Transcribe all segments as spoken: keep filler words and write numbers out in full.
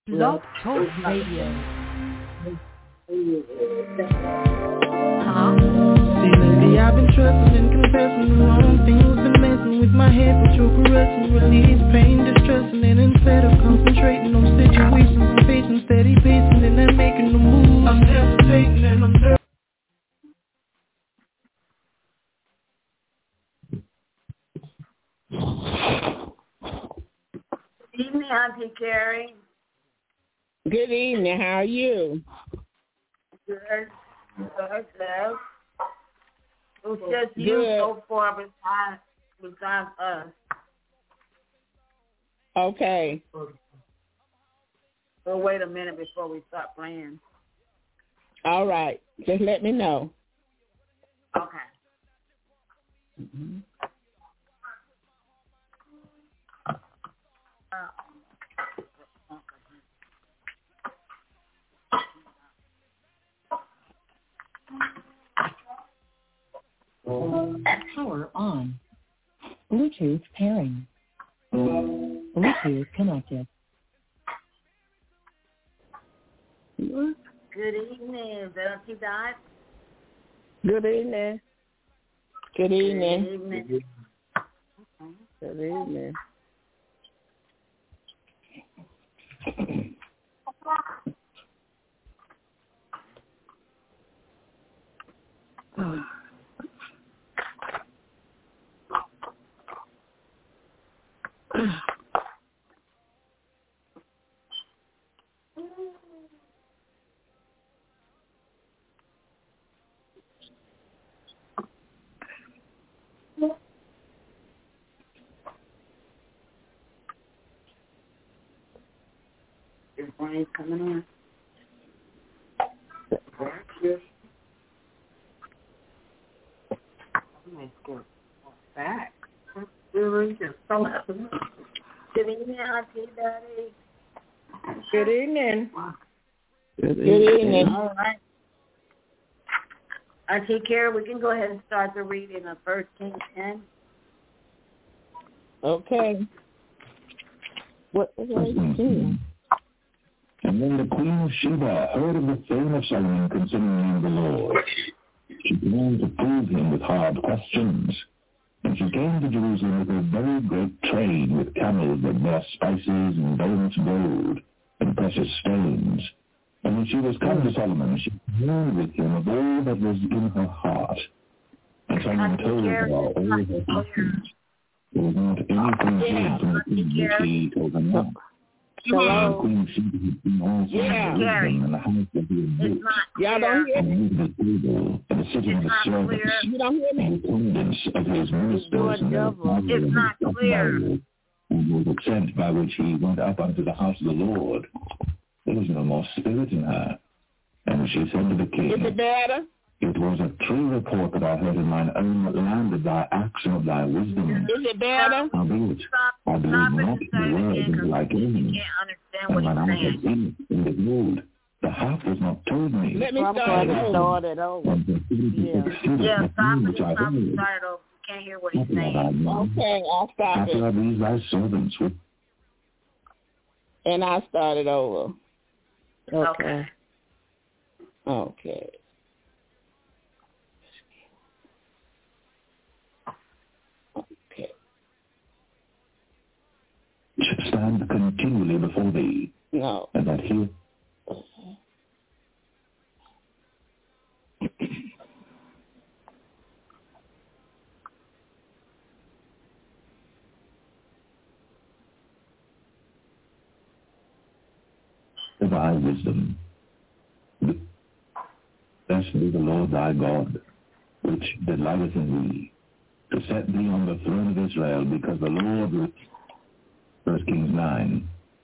Blog Talk Radio. Hello? See, lately I've been trusting and confessing the wrong things, been messing with my head, but you're caressing, release pain, distressing, and instead of concentrating on situations, I'm facing steady pacing, and I'm making the move. I'm hesitating and I'm hesitating. Good evening, Auntie Carrie. Good evening. How are you? Good. Good, good. It was just Good. you so far besides, besides us. Okay. So wait a minute before we start playing. All right. Just let me know. Okay. Mm-hmm. Power on. Bluetooth pairing. Bluetooth connected. Good evening. Is that Auntie Dot? Good evening. Good evening. Good evening. Good evening. Is Brian coming on? Yes. Let's go back. Really? Just so happy. Good evening, Auntie Daddy. Good evening. Good Good evening. All right. Auntie Carrie, we can go ahead and start the reading of First Kings ten. Okay. What was I doing? And when the queen of Sheba heard of the fame of Solomon concerning the Lord, she began to prove him with hard questions. And she came to Jerusalem with a very great train with camels that bare spices and very much gold and precious stones. And when she was come to Solomon, she communed with him of all that was in her heart. And Solomon told her all her questions. There was not anything hid from the queen which he told her not. Hello? The queen Sheba had been also Yeah. wisdom in the house that he had built. Y'all don't hear me? And the table and the sitting of the servants. You don't hear me? And attendance of his ministers and their It's not clear. and was sent by which he went up unto the house of the Lord. There was no more spirit in her. And she said to the king, Is it better? it was a true report that I heard in mine own land of thy acts and of thy wisdom. Is it better? Howbeit, I believe Stop not it the word until I came in. can't understand And what when I he's had saying. seen it in the gold, the half was not told me. Let me And start the it over. stone it over. and considered Yeah. the exceeded Yeah, the stop thing it. which I Stop it. heard. Start it over. We can't hear what he's Happy have I saying. known. Okay, I'll stop Happy it. are these thy servants with And I'll start it over. Okay. Okay. Okay. should stand continually before thee, No. and that he thy wisdom. Blessed be the Lord thy God, which delighteth in thee, to set thee on the throne of Israel, because the Lord, First Kings nine,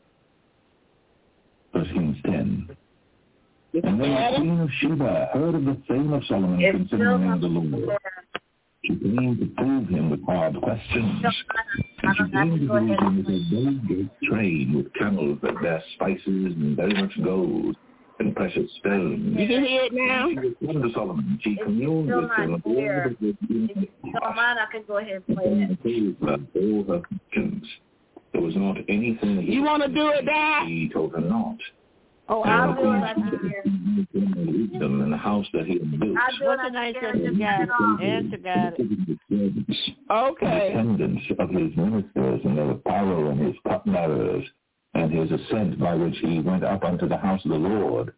First Kings ten. And when the queen of Sheba heard of the fame of Solomon concerning the Lord, she came to prove him with hard questions. And she came to Jerusalem with a very great train with camels that bear spices and very much gold and precious stones. You can hear it now? She was come to Solomon. She communed with him of all that was in If you don't mind, I can go ahead and play it. and told her all her questions. There was not anything You want to do it, Dad? he told her not. Oh, And I'll the do queen it like you did. wisdom in the house that he had built. I'll do it What's like the name? you Sister did. got it. Answer got it. Okay. Attendance of his ministers and their apparel and his cupbearers and his ascent by which he went up unto the house of the Lord.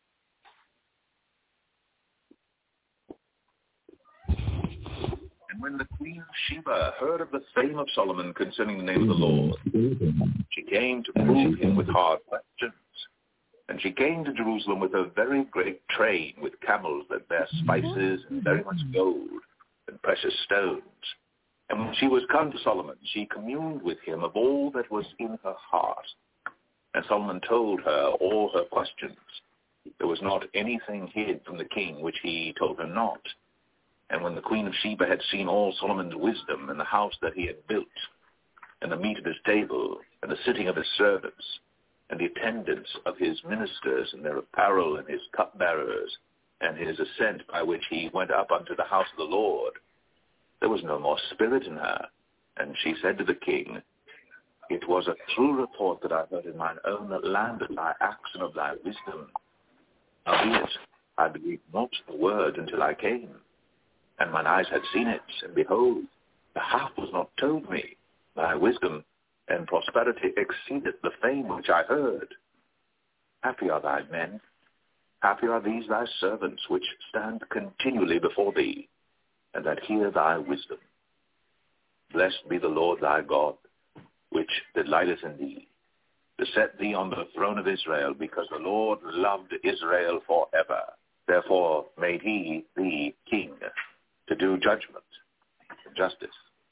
And when the queen of Sheba heard of the fame of Solomon concerning the name of the Lord, she came to prove him with hard questions. And she came to Jerusalem with a very great train with camels that bear spices and very much gold and precious stones. And when she was come to Solomon, she communed with him of all that was in her heart. And Solomon told her all her questions. There was not anything hid from the king which he told her not. And when the queen of Sheba had seen all Solomon's wisdom and the house that he had built, and the meat of his table, and the sitting of his servants, and the attendance of his ministers and their apparel and his cupbearers, and his ascent by which he went up unto the house of the Lord, there was no more spirit in her. And she said to the king, It was a true report that I heard in mine own land of thy acts and of thy wisdom. Howbeit, I believed not the word until I came. And mine eyes had seen it, and behold, the half was not told me. Thy wisdom and prosperity exceedeth the fame which I heard. Happy are thy men, happy are these thy servants, which stand continually before thee, and that hear thy wisdom. Blessed be the Lord thy God, which delighteth in thee, to set thee on the throne of Israel, because the Lord loved Israel forever. Therefore made he thee king, to do judgment and justice.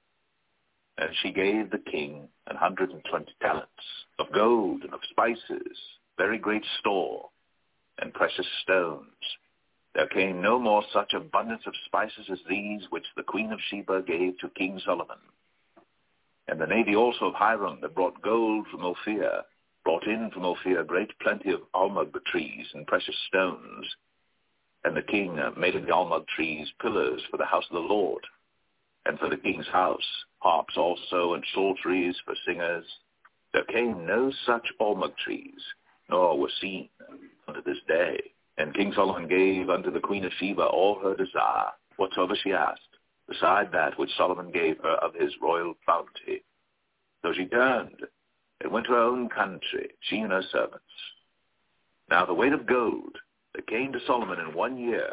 And she gave the king an hundred and twenty talents of gold and of spices, very great store, and precious stones. There came no more such abundance of spices as these which the queen of Sheba gave to King Solomon. And the navy also of Hiram that brought gold from Ophir, brought in from Ophir great plenty of almug trees and precious stones. And the king made of the almug trees pillars for the house of the Lord, and for the king's house, harps also and psalteries for singers. There came no such almug trees, nor were seen unto this day. And King Solomon gave unto the queen of Sheba all her desire, whatsoever she asked, beside that which Solomon gave her of his royal bounty. So she turned and went to her own country, she and her servants. Now the weight of gold that came to Solomon in one year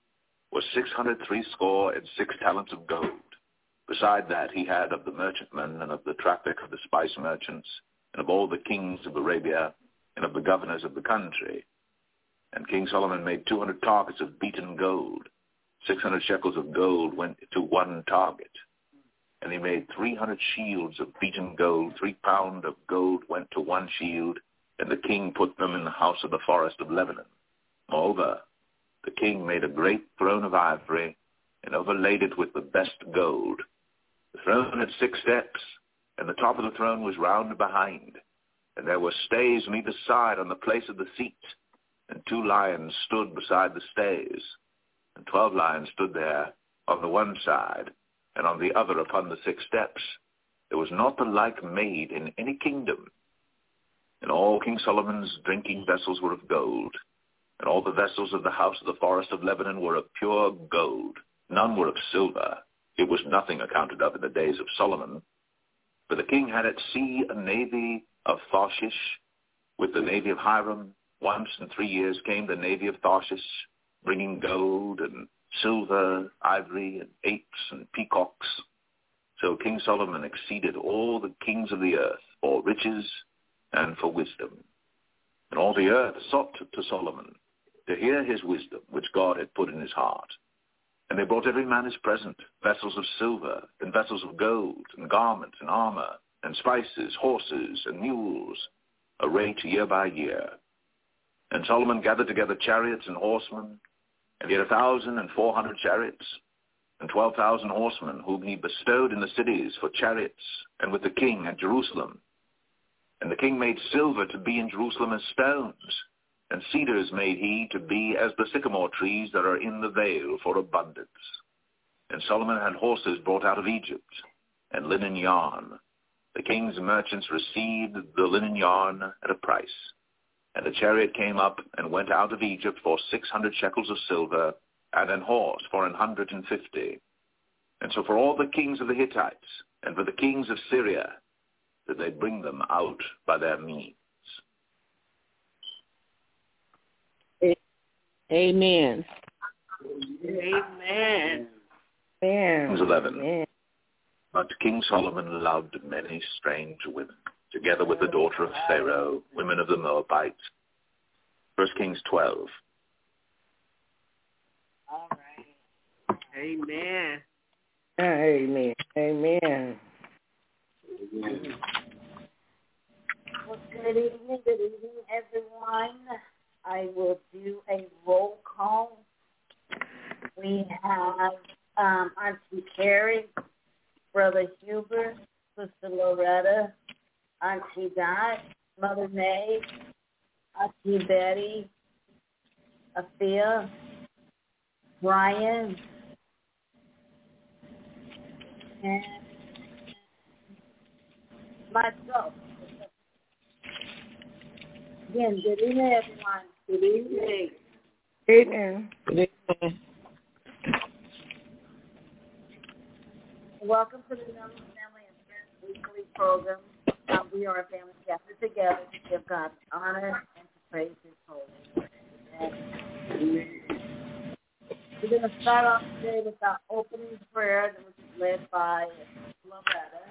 was six hundred threescore and six talents of gold. Beside that he had of the merchantmen and of the traffic of the spice merchants, and of all the kings of Arabia, and of the governors of the country. And King Solomon made two hundred targets of beaten gold. Six hundred shekels of gold went to one target. And he made three hundred shields of beaten gold. Three pound of gold went to one shield, and the king put them in the house of the forest of Lebanon. Moreover, the king made a great throne of ivory, and overlaid it with the best gold. The throne had six steps, and the top of the throne was round behind. And there were stays on either side on the place of the seat, and two lions stood beside the stays. And twelve lions stood there on the one side, and on the other upon the six steps. There was not the like made in any kingdom. And all King Solomon's drinking vessels were of gold, and all the vessels of the house of the forest of Lebanon were of pure gold. None were of silver. It was nothing accounted of in the days of Solomon. For the king had at sea a navy of Tarshish, with the navy of Hiram. Once in three years came the navy of Tarshish, bringing gold and silver, ivory, and apes and peacocks. So King Solomon exceeded all the kings of the earth for riches and for wisdom. And all the earth sought to Solomon to hear his wisdom, which God had put in his heart. And they brought every man his present, vessels of silver, and vessels of gold, and garments, and armor, and spices, horses, and mules, a rate year by year. And Solomon gathered together chariots and horsemen, and he had a thousand and four hundred chariots, and twelve thousand horsemen, whom he bestowed in the cities for chariots, and with the king at Jerusalem. And the king made silver to be in Jerusalem as stones, and cedars made he to be as the sycamore trees that are in the vale for abundance. And Solomon had horses brought out of Egypt, and linen yarn, the king's merchants received the linen yarn at a price. And a chariot came up and went out of Egypt for six hundred shekels of silver, and an horse for an hundred and fifty. And so for all the kings of the Hittites, and for the kings of Syria, did they bring them out by their means. Amen. Amen. Kings eleven. Amen. But King Solomon loved many strange women, together with the daughter of Pharaoh, women of the Moabites. First Kings twelve. All right. Amen. Amen. Amen. Well, good evening, good evening, everyone. I will do a roll call. We have um, Auntie Carrie, Brother Hubert, Sister Loretta, Auntie Dot, Mother May, Auntie Betty, Afia, Brian, and myself. Again, good evening, everyone. Good evening. Amen. Good evening. Welcome to the Young Family and Friends Weekly Program. Um, we are a family gathered together to give God honor and to praise His holy name. We're going to start off today with our opening prayer that was led by Loretta.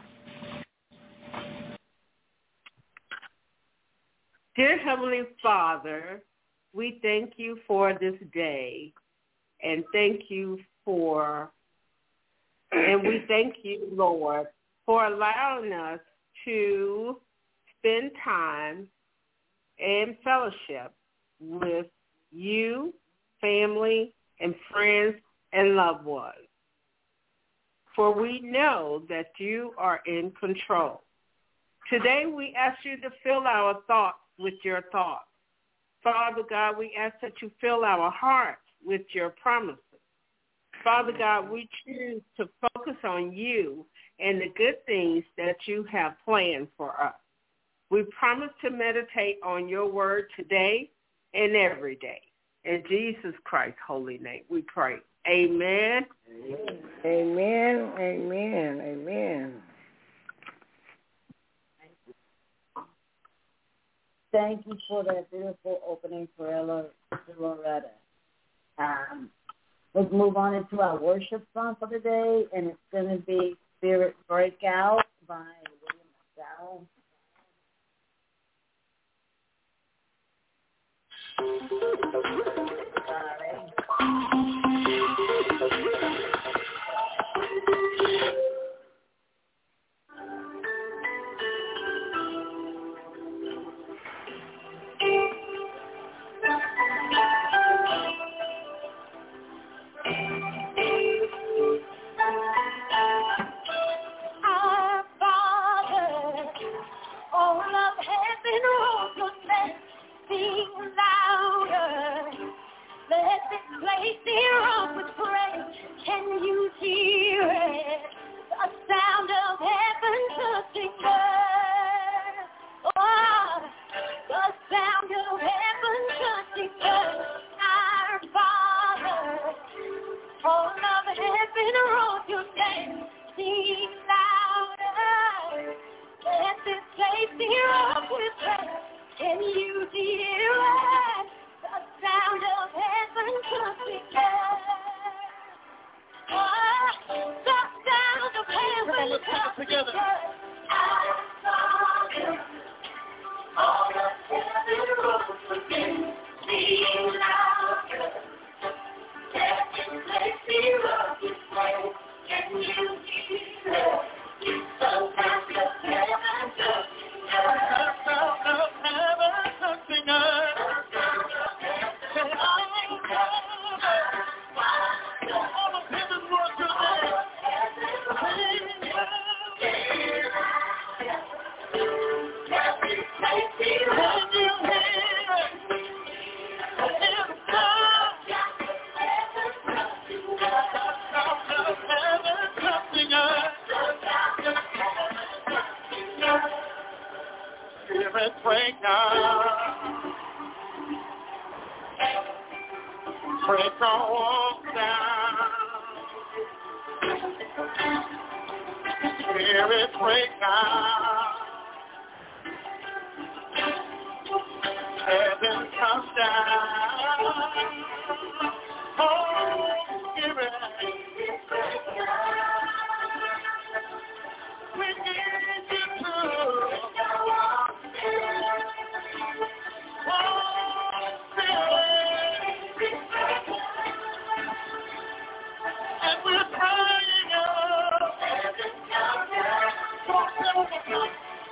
Dear Heavenly Father, we thank you for this day, and thank you for, and we thank you, Lord, for allowing us to spend time and fellowship with you, family, and friends and loved ones. For we know that you are in control. Today we ask you to fill our thoughts with your thoughts. Father God, we ask that you fill our hearts with your promises. Father God, we choose to focus on you and the good things that you have planned for us. We promise to meditate on your word today and every day. In Jesus Christ's holy name we pray. Amen. Amen. Amen. Amen. Thank you for that beautiful opening prayer, Loretta. Um, let's move on into our worship song for the day, and it's going to be Spirit Breakout by William McDowell. The sound break our walls down. Spirit break down. Heaven comes down. Oh, Spirit. We need you to. Oh, Spirit. And we're crying out. Heaven comes down. Oh, Spirit.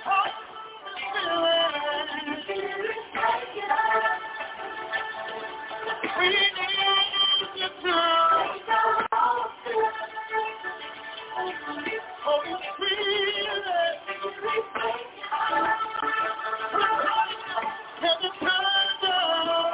We need you to. Holy Spirit. Heaven comes down.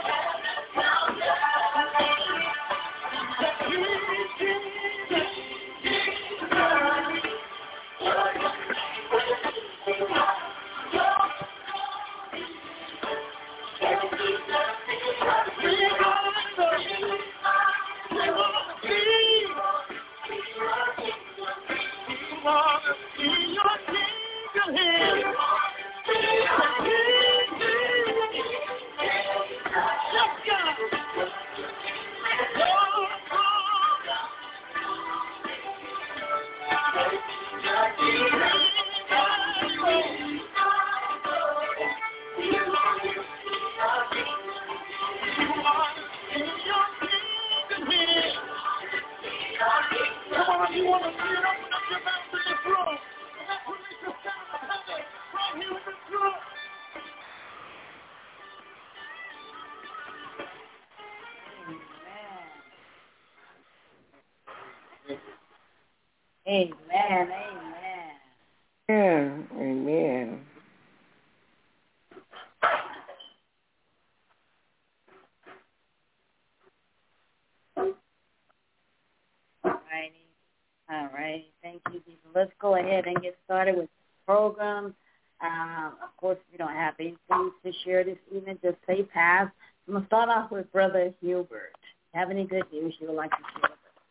Amen, amen. Yeah, amen. All righty. All right. Thank you, Jesus. Let's go ahead and get started with the program. Um, of course, we don't have anything to share this evening. Just say pass. I'm going to start off with Brother Hubert. Have any good news you would like to share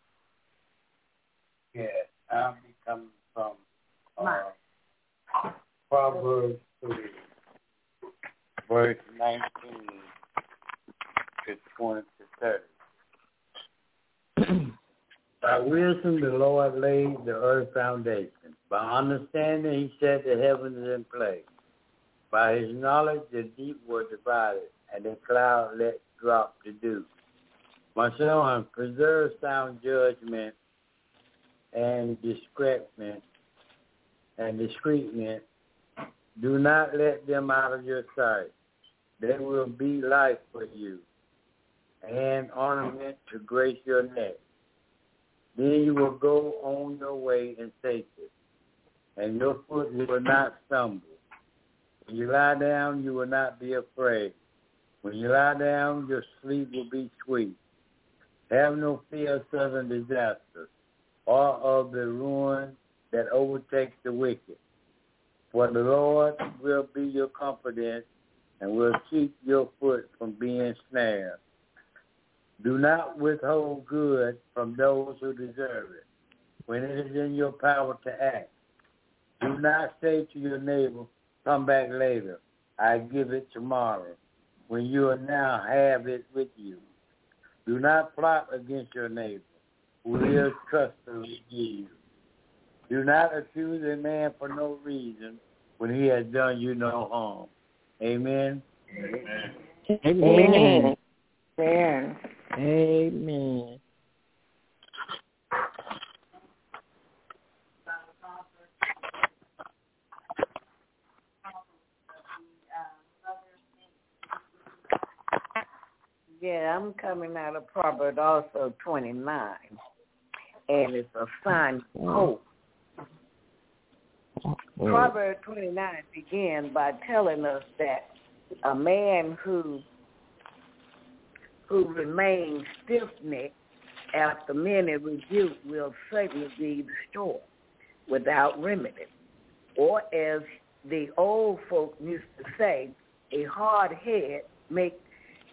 with us? Yes, I'll be coming from uh, Proverbs three, verse nineteen to twenty to thirty. By wisdom the Lord laid the earth foundation. By understanding he set the heavens in place. By his knowledge the deep were divided, and the cloud let drop the dew. My son, preserve sound judgment and discretion and discreetness. Do not let them out of your sight. They will be life for you, and ornament to grace your neck. Then you will go on your way in safety, and your foot will not stumble. When you lie down, you will not be afraid. When you lie down, your sleep will be sweet. Have no fear of sudden disaster, or of the ruin that overtakes the wicked. For the Lord will be your confidence and will keep your foot from being snared. Do not withhold good from those who deserve it, when it is in your power to act. Do not say to your neighbor, come back later, I give it tomorrow, when you are now have it with you. Do not plot against your neighbor, who is trustworthy with you. Do not accuse a man for no reason when he has done you no harm. Amen. Amen. Amen. Amen. Amen. Yeah, I'm coming out of Proverbs also twenty-nine, and it's a sign of hope. Proverbs twenty-nine begins by telling us that a man who who remains stiff-necked after many rebuke will certainly be destroyed without remedy. Or as the old folk used to say, a hard head make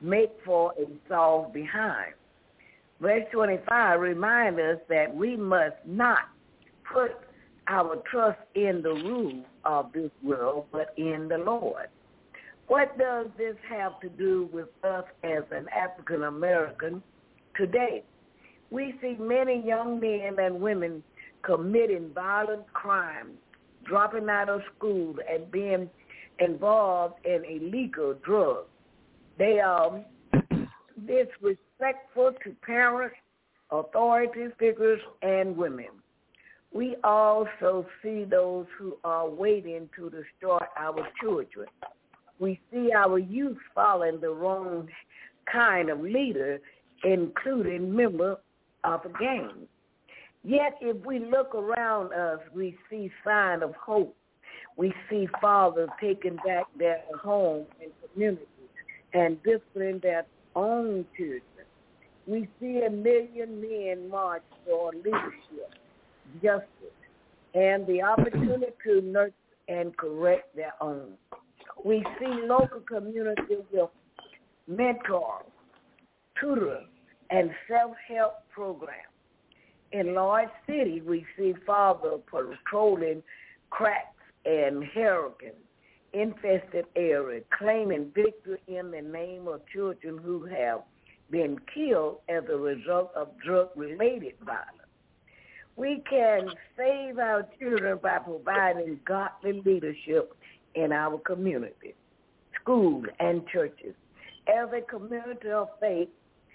make for a Saul behind. Verse twenty-five reminds us that we must not put our trust in the rule of this world, but in the Lord. What does this have to do with us as an African American today? We see many young men and women committing violent crimes, dropping out of school, and being involved in illegal drugs. They are disrespectful to parents, authority figures, and women. We also see those who are waiting to destroy our children. We see our youth following the wrong kind of leader, including members of a gang. Yet if we look around us, we see signs of hope. We see fathers taking back their home and communities and disciplining their own children. We see a million men march for leadership, justice, and the opportunity to nurture and correct their own. We see local communities with mentors, tutors, and self-help programs. In large cities, we see fathers patrolling cracks and heroin-infested areas, claiming victory in the name of children who have been killed as a result of drug-related violence. We can save our children by providing godly leadership in our community, schools, and churches. As a community of faith,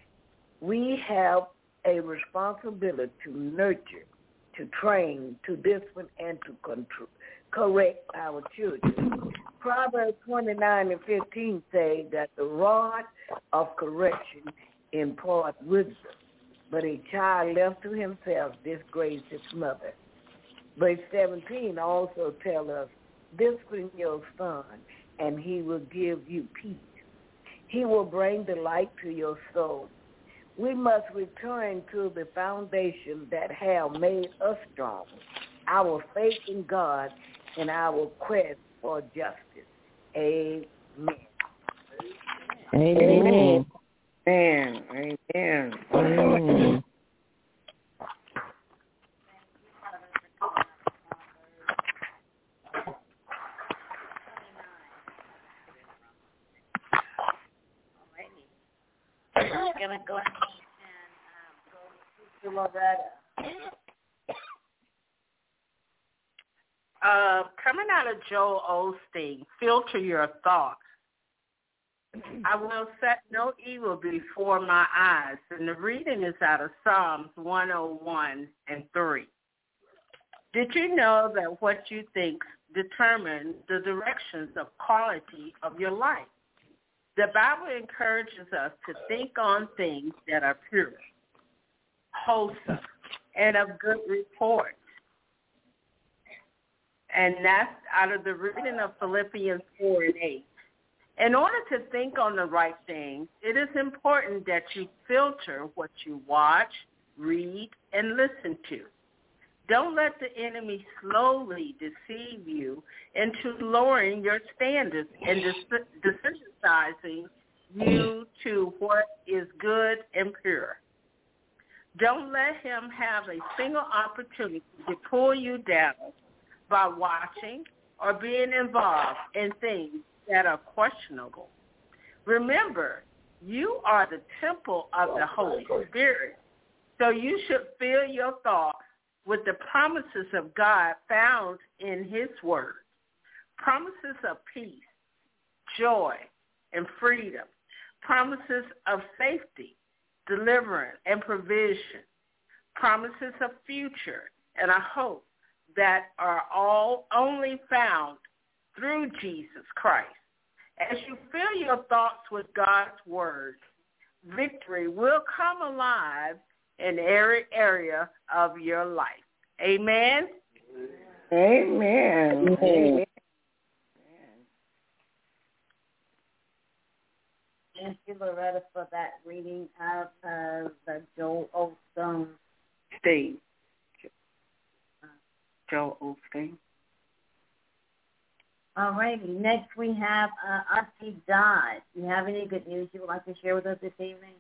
we have a responsibility to nurture, to train, to discipline, and to control, correct our children. Proverbs twenty-nine and fifteen say that the rod of correction imparts wisdom, but a child left to himself disgraces his mother. Verse seventeen also tells us, discipline your son, and he will give you peace. He will bring delight to your soul. We must return to the foundation that have made us strong, our faith in God and our quest for justice. Amen. Amen. Amen. Amen. Amen. I'm going to go ahead and um, go to Loretta. Uh, coming out of Joel Osteen, filter your thoughts. I will set no evil before my eyes. And the reading is out of Psalms one oh one and three. Did you know that what you think determines the directions of quality of your life? The Bible encourages us to think on things that are pure, wholesome, and of good report. And that's out of the reading of Philippians four and eight. In order to think on the right things, it is important that you filter what you watch, read, and listen to. Don't let the enemy slowly deceive you into lowering your standards and desensitizing you to what is good and pure. Don't let him have a single opportunity to pull you down by watching or being involved in things that are questionable. Remember, you are the temple of the Holy Spirit, so you should fill your thoughts with the promises of God found in his word, promises of peace, joy, and freedom, promises of safety, deliverance, and provision, promises of future and a hope that are all only found through Jesus Christ. As you fill your thoughts with God's word, victory will come alive in every area of your life. Amen? Amen. Amen. Thank you, Loretta, for that reading out of the Joel Osteen. Steve. Joel Osteen. All righty. Next we have uh, Auntie Dot. Do you have any good news you would like to share with us this evening?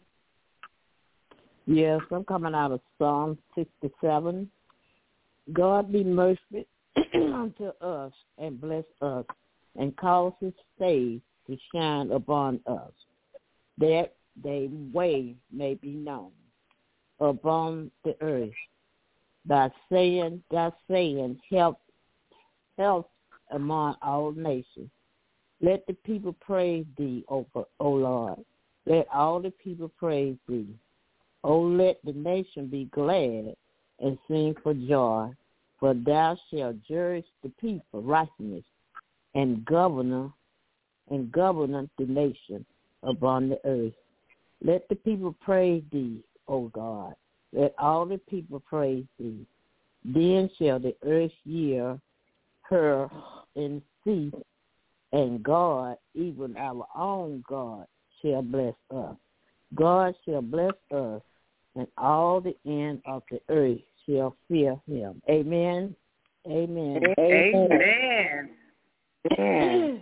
Yes, I'm coming out of Psalm sixty-seven. God be merciful unto us and bless us and cause his face to shine upon us, that their way may be known upon the earth. Thy saying, thy saying, help, help among all nations. Let the people praise thee, O, o Lord. Let all the people praise thee. O let the nation be glad and sing for joy, for thou shalt judge the people righteousness and governor and govern the nation upon the earth. Let the people praise thee, O God. Let all the people praise thee. Then shall the earth hear her and cease, and God, even our own God, shall bless us. God shall bless us, and all the end of the earth shall fear him. Amen. Amen. Amen. Amen.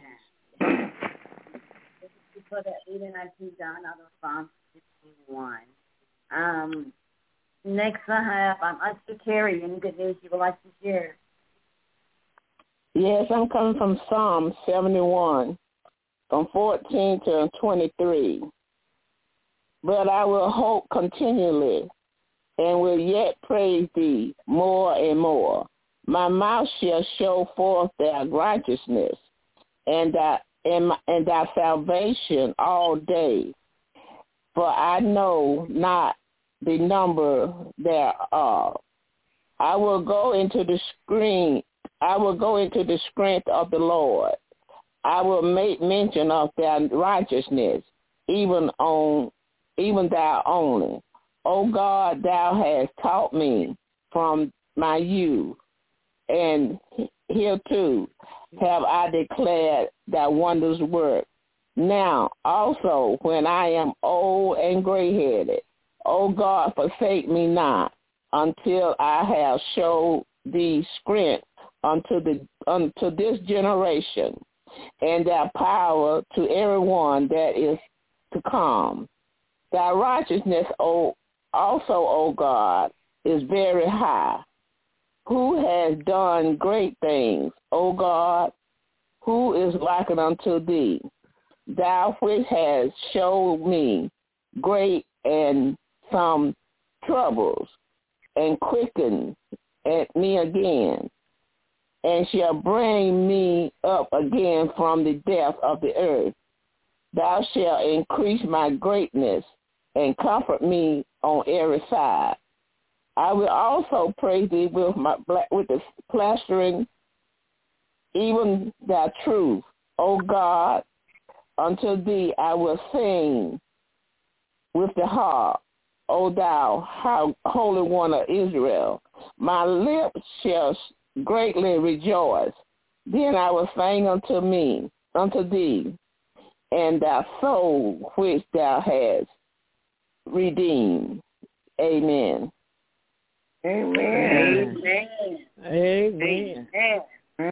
For that reading, I see John out of Psalm sixty-one. Um, next I have um, Auntie Carrie. Any good news you would like to share? Yes, I'm coming from Psalm seventy-one, from fourteen to twenty-three. But I will hope continually, and will yet praise thee more and more. My mouth shall show forth thy righteousness, and thy and, my, and thy salvation all day. For I know not the number thereof. I will go into the screen. I will go into the strength of the Lord. I will make mention of thy righteousness, even on even thou only. O God, thou hast taught me from my youth, and hereto have I declared thy wondrous work. Now also, when I am old and gray-headed, O God, forsake me not, until I have showed thee strength unto the unto this generation, and thy power to everyone that is to come. Thy righteousness, O also, O God, is very high. Who has done great things, O God? Who is likened unto thee? Thou which hast showed me great and some troubles, and quickened at me again, and shall bring me up again from the depth of the earth. Thou shalt increase my greatness, and comfort me on every side. I will also praise thee with my with the plastering, even thy truth, O God. Unto thee I will sing with the harp, O thou Holy One of Israel. My lips shall greatly rejoice. Then I will sing unto me, unto thee, and thy soul which thou hast redeemed. Amen. Amen. Amen. Amen. Amen.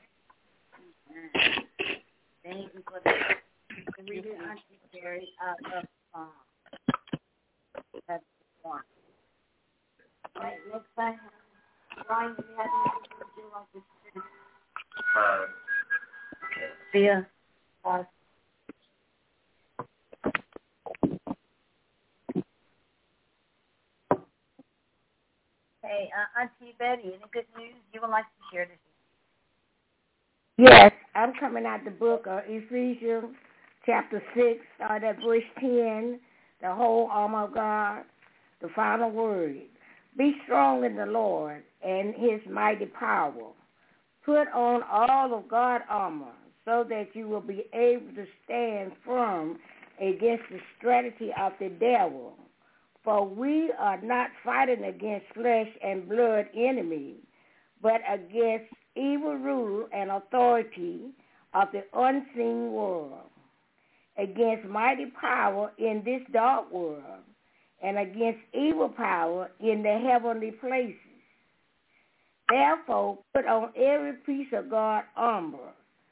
Thank you for that. Read it, Auntie Carrie, out of Psalm. That's one. All right, next I have Brian. Do you have anything you like to say? Thea. Uh, Hey, uh, Auntie Betty, any good news you would like to share this evening? Yes, I'm coming out the book of Ephesians, chapter six, start at verse ten, the whole armor of God, the final word. Be strong in the Lord and his mighty power. Put on all of God's armor so that you will be able to stand firm against the strategy of the devil. For we are not fighting against flesh and blood enemies, but against evil rule and authority of the unseen world, against mighty power in this dark world, and against evil power in the heavenly places. Therefore, put on every piece of God's armor,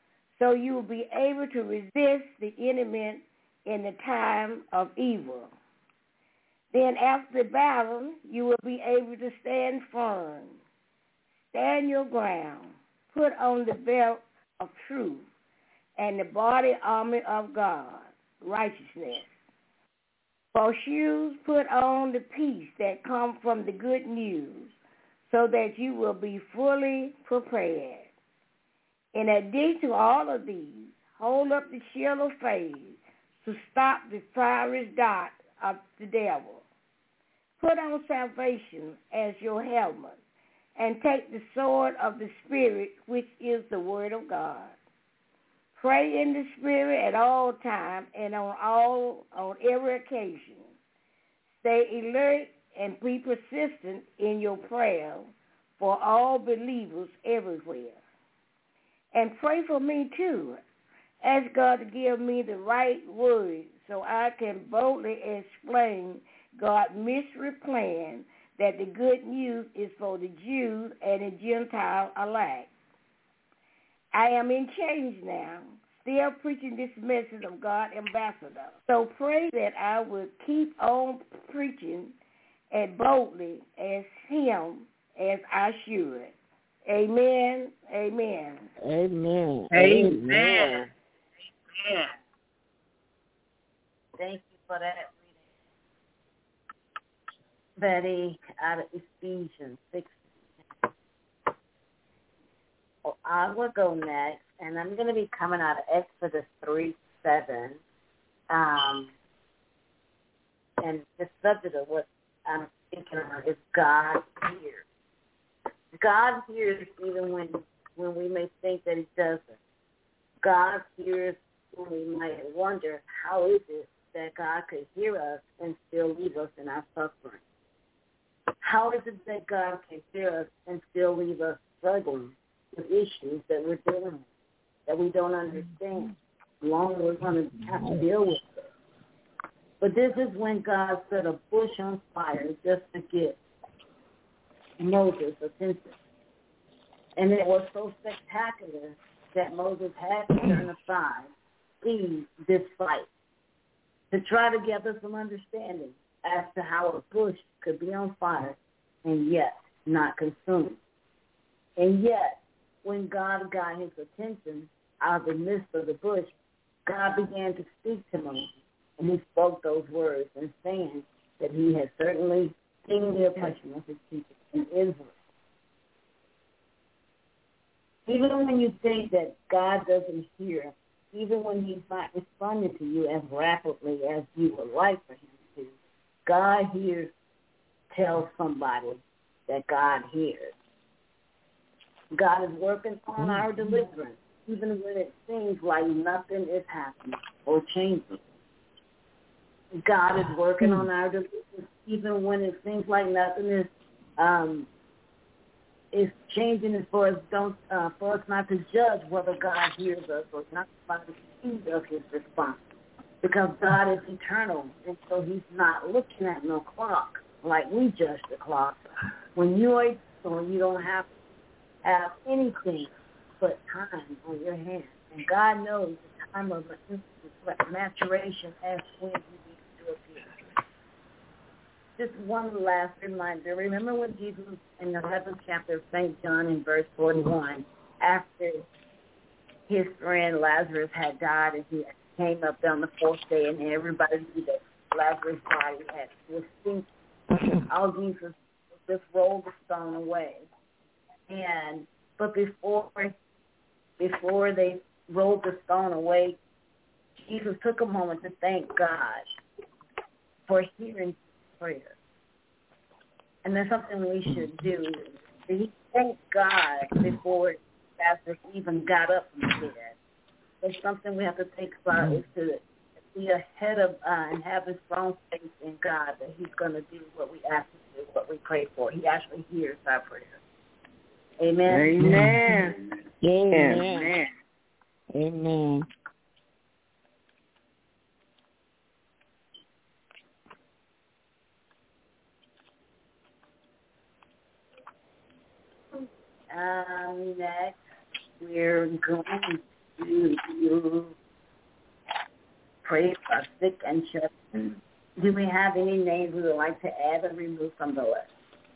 so you will be able to resist the enemy in the time of evil. Then after the battle, you will be able to stand firm. Stand your ground. Put on the belt of truth and the body armor of God, righteousness. For shoes, put on the peace that comes from the good news, so that you will be fully prepared. In addition to all of these, hold up the shield of faith to stop the fiery dart of the devil. Put on salvation as your helmet, and take the sword of the Spirit, which is the Word of God. Pray in the Spirit at all times and on all on every occasion. Stay alert and be persistent in your prayer for all believers everywhere. And pray for me too. Ask God to give me the right words so I can boldly explain God's mystery plan that the good news is for the Jews and the Gentiles alike. I am in chains now, still preaching this message of God ambassador. So pray that I will keep on preaching as boldly as him as I should. Amen. Amen. Amen. Amen. Amen. Thank you for that reading, Betty, out of Ephesians six. Well, I will go next, and I'm going to be coming out of Exodus three seven. Um, and the subject of what I'm thinking of is God hears. God hears even when when we may think that he doesn't. God hears when we might wonder, how is it that God could hear us and still leave us in our suffering? How is it that God can hear us and still leave us struggling with issues that we're dealing with, that we don't understand, long we're going to have to deal with it? But this is when God set a bush on fire just to get Moses' attention. And it was so spectacular that Moses had to turn aside, leave this fight, to try to gather some understanding as to how a bush could be on fire and yet not consumed. And yet, when God got his attention out of the midst of the bush, God began to speak to Moses, and he spoke those words and saying that he had certainly seen the oppression of his people in Israel. Even when you think that God doesn't hear, even when he's not responding to you as rapidly as you would like for him to, God hears, tells somebody that God hears. God is working on our deliverance, even when it seems like nothing is happening or changing. God is working on our deliverance, even when it seems like nothing is um, is changing as far as don't uh, for us not to judge whether God hears us or not to see of his response, because God is eternal, and so he's not looking at no clock like we judge the clock. When you are eternal, you don't have to have anything but time on your hands, and God knows the time of maturation as when you need to appear. Just one last reminder. Remember when Jesus, in the eleventh chapter of Saint John, in verse forty-one, after his friend Lazarus had died, and he came up on the fourth day, and everybody knew that Lazarus' body had was sinking. All Jesus just rolled the stone away, and but before before they rolled the stone away, Jesus took a moment to thank God for hearing prayer. And that's something we should do. He thanked God before Lazarus even got up from the bed. It's something we have to think about, is to be ahead of uh, and have a strong faith in God that he's going to do what we ask him to do, what we pray for. He actually hears our prayers. Amen. Amen. Amen. Amen. Amen. Um, next, we're going to you. Pray for sick and shut-in. Do we have any names we would like to add or remove from the list?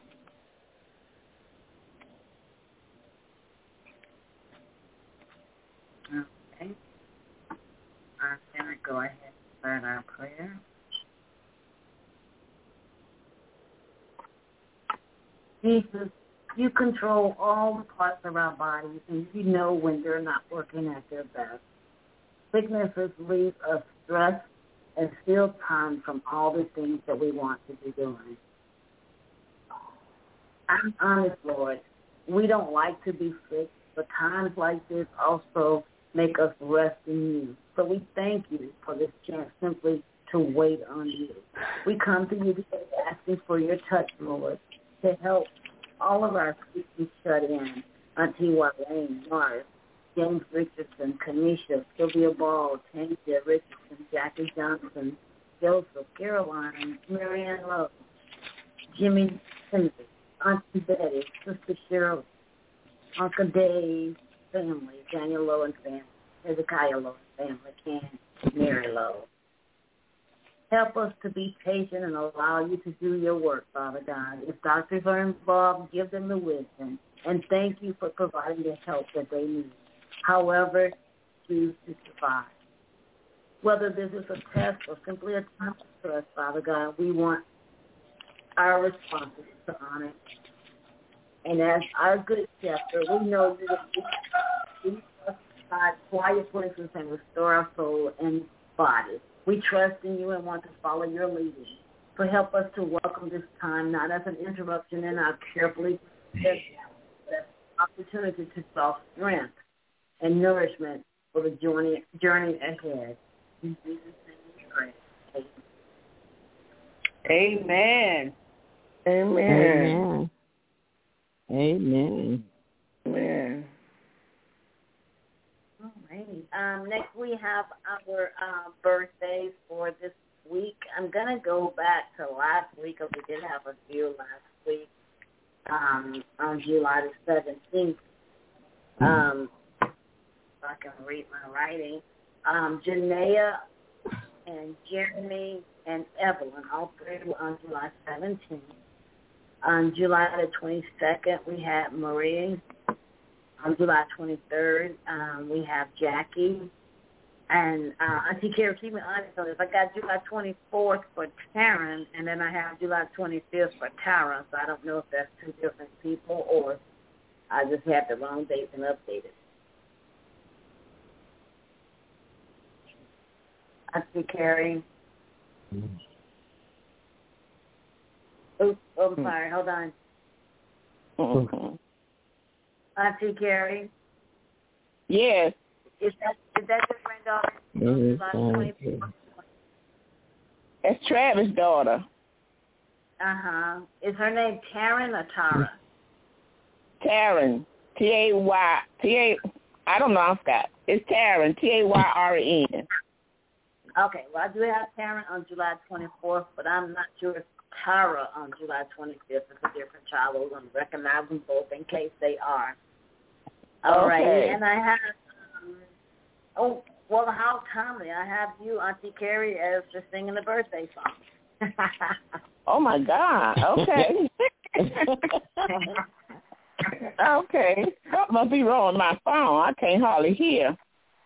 Okay. I'm going to go ahead and start our prayer. Jesus, you control all the parts of our bodies, and you know when they're not working at their best. Sicknesses leave us stressed and steal time from all the things that we want to be doing. I'm honest, Lord. We don't like to be sick, but times like this also make us rest in you. So we thank you for this chance simply to wait on you. We come to you today asking for your touch, Lord, to help all of our people shut in. Auntie Wayne, Mars, James Richardson, Kanisha, Sylvia Ball, Tangia Richardson, Jackie Johnson, Joseph, Caroline, Marianne Lowe, Jimmy Timothy, Auntie Betty, Sister Cheryl, Uncle Dave family, Daniel Lowe and family, Hezekiah Lowe and family, Ken, Mary Lowe. Help us to be patient and allow you to do your work, Father God. If doctors are involved, give them the wisdom. And thank you for providing the help that they need. However, choose to survive. Whether this is a test or simply a time of stress, Father God, we want our responses to honor. And as our good shepherd, we know that we must find quiet places and restore our soul and body. We trust in you and want to follow your leading. So help us to welcome this time not as an interruption in our carefully prepared, but as an opportunity to draw strength and nourishment for the journey, journey ahead. In Jesus' name we pray. Amen. Amen. Amen. Amen. All righty. Um, next we have our uh, birthdays for this week. I'm going to go back to last week because we did have a few last week um, on July the seventeenth. Um, if I can read my writing. Um, Janaea and Jeremy and Evelyn, all three were on July seventeenth. On July the twenty-second, we had Marie. On July twenty-third, um, we have Jackie. And uh, Auntie Carrie, keep me honest on this. I got July twenty-fourth for Taryn, and then I have July twenty-fifth for Tara. So I don't know if that's two different people or I just had the wrong dates and updated. Auntie Carrie. Oops, oh, I'm sorry. Hold on. Mm-hmm. Auntie Carrie. Yes. Is that is that your granddaughter? Yes, That's Travis' daughter. Uh-huh. Is her name Taryn or Tara? Taryn. T A Y. T A. I don't know, I'm Scott. It's Taryn. T A Y R E N. Okay. Well, I do have Taryn on July twenty-fourth, but I'm not sure if Tara on July twenty-fifth is a different child. We're going to recognize them both in case they are. All okay. right. And I have, um, oh, well, how timely. I have you, Auntie Carrie, as just singing the birthday song. Oh, my God. Okay. Okay. Something must be wrong with my phone. I can't hardly hear.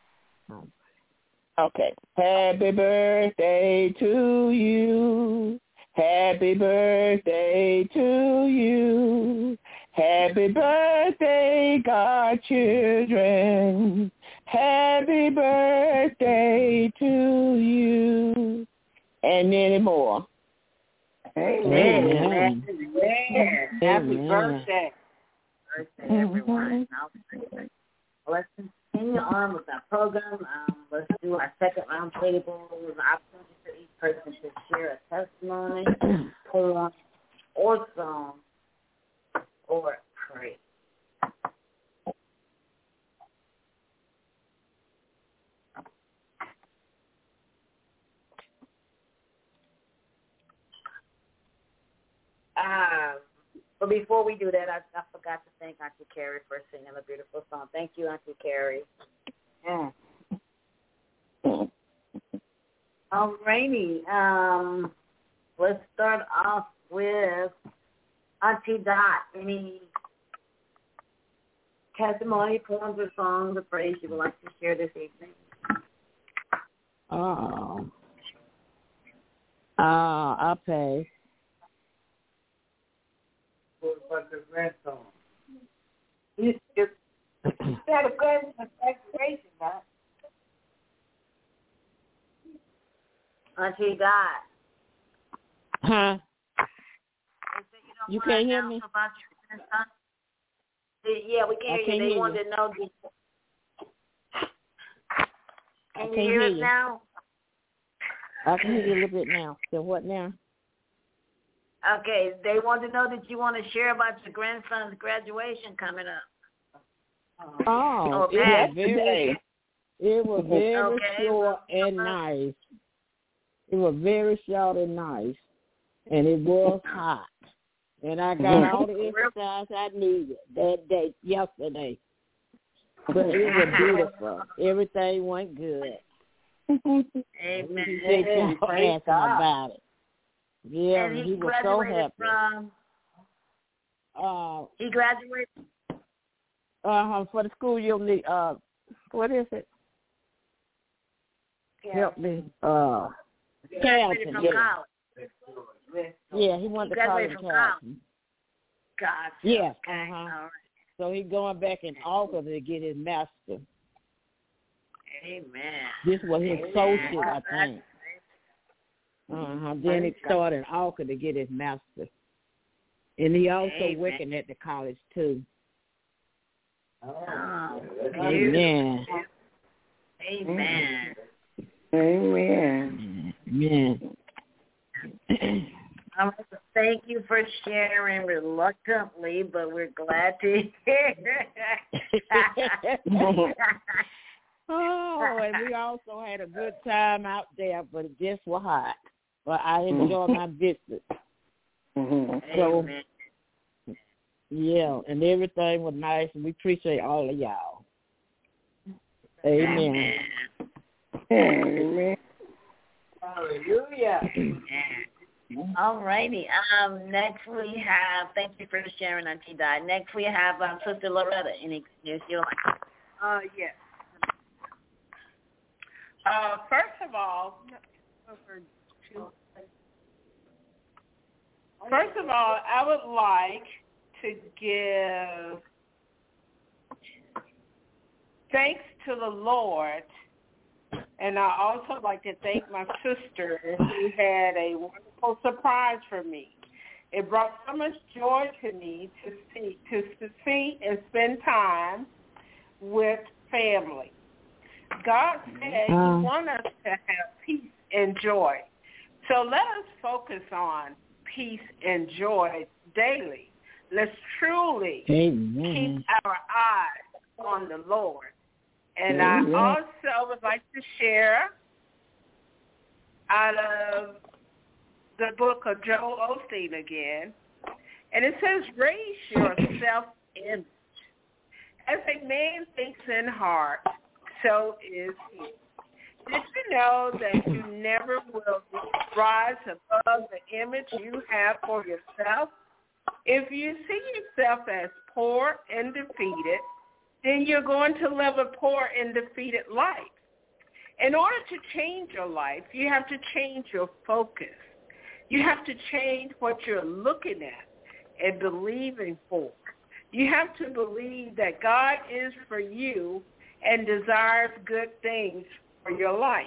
Okay. Happy birthday to you. Happy birthday to you. Happy birthday, godchildren. Happy birthday to you. And many more. Amen. Amen. Amen. Happy Amen. birthday. Birthday, everyone. Mm-hmm. Let's continue on with our program. Um, let's do our second round table. With an opportunity for each person to share a testimony, poem, or song, or pray. Um, but before we do that, I, I forgot to thank Auntie Carrie for singing a beautiful song. Thank you, Auntie Carrie. Yeah. Alrighty. Um, let's start off with Auntie Dot. Any testimony, poems, or songs of praise you would like to share this evening? Oh. Uh, I'll pay. What about the grandson? You had a good expectation, huh? Auntie Dot. Huh? You, you can't hear me? About your grandson? Yeah, we can I hear can't you. They hear wanted you. to know. The... I Can you can't hear hear us you. now? I can hear you a little bit now. So what now? Okay, they want to know that you want to share about your grandson's graduation coming up. Oh, Okay. it was very, it was very Okay. short and nice. It was very short and nice, and it was hot. And I got all the exercise I needed that day, yesterday. But it was beautiful. Everything went good. Amen. He said y'all asking about it. Yeah, and he, he was so graduated happy. From, uh, he graduated uh, for the school year. Uh, what is it? yeah. Help me. Uh, Carrollton. from Yeah. college. Yeah, he went He to college graduated in from Carrollton. Gotcha. Yeah. Okay. Uh-huh. All right. So he's going back in August to get his master. Amen. This was his Amen. associate, I think. Uh-huh. Then it started in August to get his master. And he also Amen. working at the college, too. Oh, Amen. Amen. Amen. Amen. I want to thank you for sharing reluctantly, but we're glad to hear. Oh, and we also had a good time out there, but it just was hot. But I enjoyed my visit. So, Amen. yeah, and everything was nice, and we appreciate all of y'all. Amen. Amen. Hallelujah. All righty. Um, next we have, thank you for sharing, Auntie Di. Next we have um, Sister Loretta. Any news you like? Uh, yes. Uh, first of all, first of all, I would like to give thanks to the Lord, and I also like to thank my sister who had a wonderful surprise for me. It brought so much joy to me to see to, to see and spend time with family. God said He wants us to have peace and joy. So let us focus on peace and joy daily. Let's truly Amen. keep our eyes on the Lord. And Amen. I also would like to share out of the book of Joel Osteen again. And it says, raise your self-image. As a man thinks in heart, so is he. Did you know that you never will rise above the image you have for yourself? If you see yourself as poor and defeated, then you're going to live a poor and defeated life. In order to change your life, you have to change your focus. You have to change what you're looking at and believing for. You have to believe that God is for you and desires good things for your life.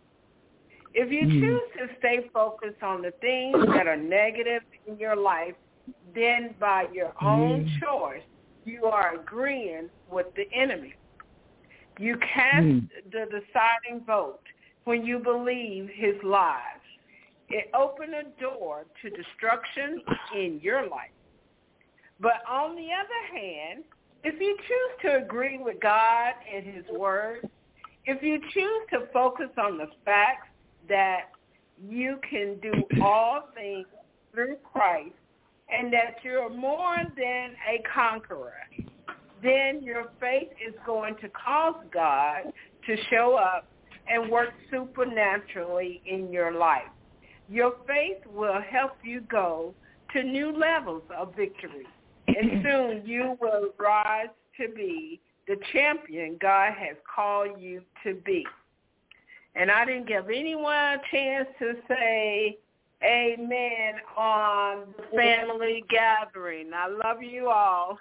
If you choose to stay focused on the things that are negative in your life, then by your own choice, you are agreeing with the enemy. You cast mm. the deciding vote when you believe his lies. It opened a door to destruction in your life. But on the other hand, if you choose to agree with God and his word, if you choose to focus on the fact that you can do all things through Christ and that you're more than a conqueror, then your faith is going to cause God to show up and work supernaturally in your life. Your faith will help you go to new levels of victory, and soon you will rise to be the champion God has called you to be. And I didn't give anyone a chance to say amen on the family gathering. I love you all.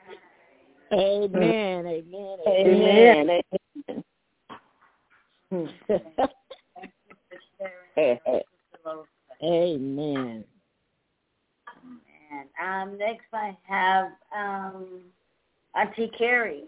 Amen, amen, Amen. Amen. Amen. And um, next I have um, Auntie Carrie.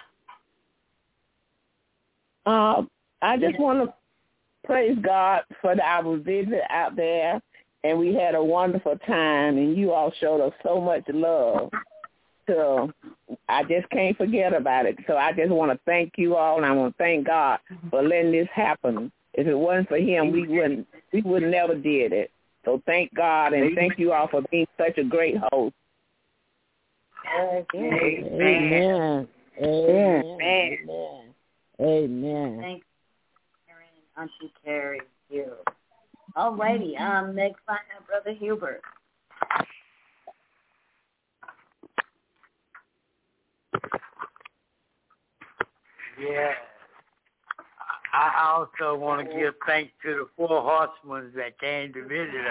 Uh, I just want to praise God for the, our visit out there, and we had a wonderful time, and you all showed us so much love. So I just can't forget about it. So I just want to thank you all, and I want to thank God for letting this happen. If it wasn't for him, we wouldn't we would never did it. So thank God, and thank you all for being such a great host. Amen. Amen. Amen. Amen. Amen. Thanks, Auntie Carrie. You. All righty. Um, next I have Brother Hubert. Yeah. I also want to give thanks to the four horsemen that came to visit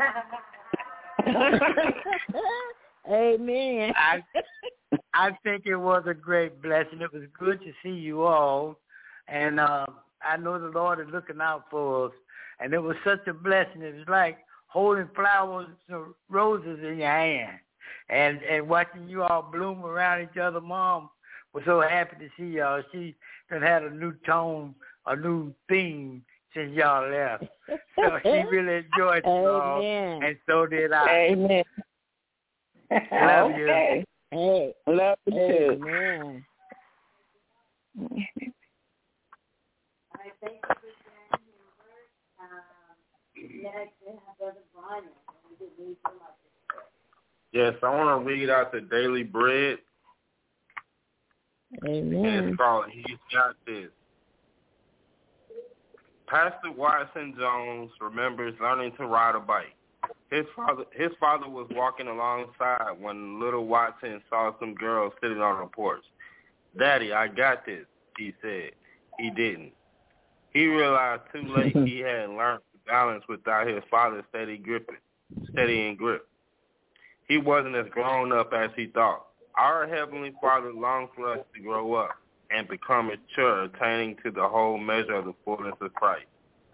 us. Amen. I, I think it was a great blessing. It was good to see you all. And uh, I know the Lord is looking out for us. And it was such a blessing. It was like holding flowers and roses in your hand. And, and watching you all bloom around each other. Mom was so happy to see y'all. She done had a new tone, a new theme since y'all left. So she really enjoyed you all, and so did I. Amen. Love okay. you. Hey. Love you too. Amen. All right, thank you for sharing your words. Um, next, we have Brother Brian. We did read so much. Yes, I want to read out the Daily Bread. Amen. And it's called He's Got This. Pastor Watson Jones remembers learning to ride a bike. His father his father was walking alongside when little Watson saw some girls sitting on a porch. "Daddy, I got this," he said. He didn't. He realized too late he hadn't learned to balance without his father's steady grip, steadying grip. He wasn't as grown up as he thought. Our Heavenly Father longs for us to grow up and become mature, attaining to the whole measure of the fullness of Christ.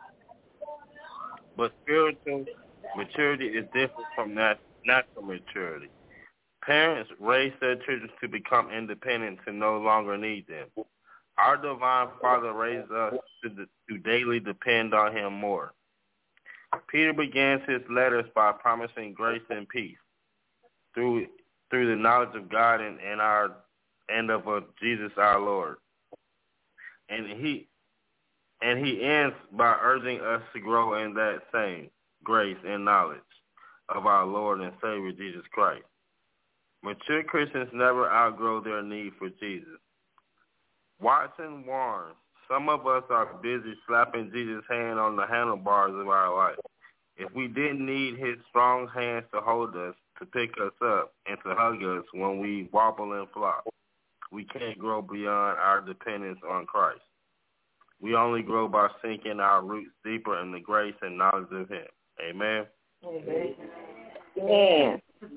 But spiritual maturity is different from nat- natural maturity. Parents raise their children to become independent, to no longer need them. Our Divine Father raised us to, de- to daily depend on Him more. Peter begins his letters by promising grace and peace through through the knowledge of God and, and our and of uh, Jesus our Lord. And he and he ends by urging us to grow in that same grace and knowledge of our Lord and Savior Jesus Christ. Mature Christians never outgrow their need for Jesus. Watson warns, some of us are busy slapping Jesus' hand on the handlebars of our life. If we didn't need his strong hands to hold us, to pick us up, and to hug us when we wobble and flop, we can't grow beyond our dependence on Christ. We only grow by sinking our roots deeper in the grace and knowledge of him. Amen? Amen. Yeah.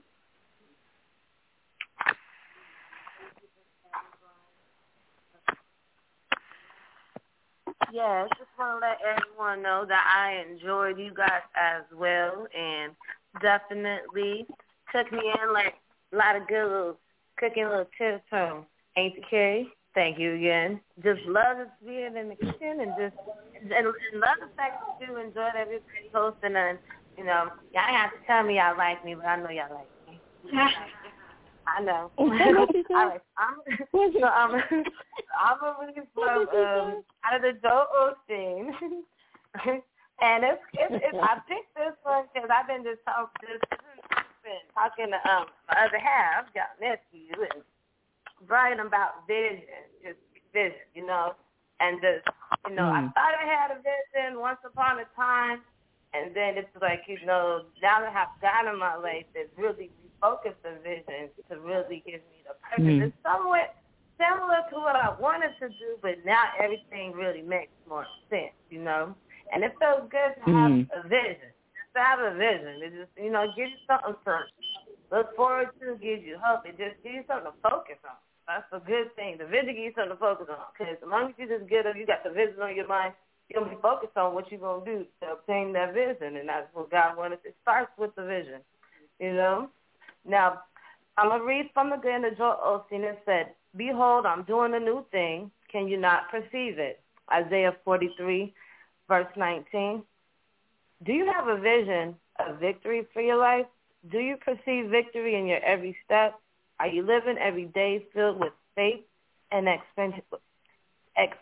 Yes, just want to let everyone know that I enjoyed you guys as well, and definitely took me in like a lot of good little cooking little tips from Auntie Carrie. Thank you again. Just love to be in the kitchen and just and, and love the fact that you enjoyed everybody hosting, and you know y'all have to tell me y'all like me, but I know y'all like me. I know. All right, I'm, so I'm, I'm a read from um, out of the Joel Osteen, and it's, it's, it's I picked this one because I've been just talk, just been talking to um my other half, got nephew, and writing about vision, just vision, you know. And just, you know, Mm. I thought I had a vision once upon a time, and then it's like, you know, now that I have God in my life, that really refocused the vision to really give me the purpose. Mm. It's somewhat similar to what I wanted to do, but now everything really makes more sense, you know. And it feels good to have Mm. a vision. Just to have a vision. It just, you know, gives you something to look forward to, gives you hope. It just gives you something to focus on. That's a good thing. The vision gives you something to focus on. Because as long as you just get up, you got the vision on your mind, you're going to be focused on what you're going to do to obtain that vision. And that's what God wanted. It starts with the vision, you know. Now, I'm going to read from the end of Joel Osteen. It said, "Behold, I'm doing a new thing. Can you not perceive it?" Isaiah forty-three, verse nineteen. Do you have a vision of victory for your life? Do you perceive victory in your every step? Are you living every day filled with faith and expen- ex-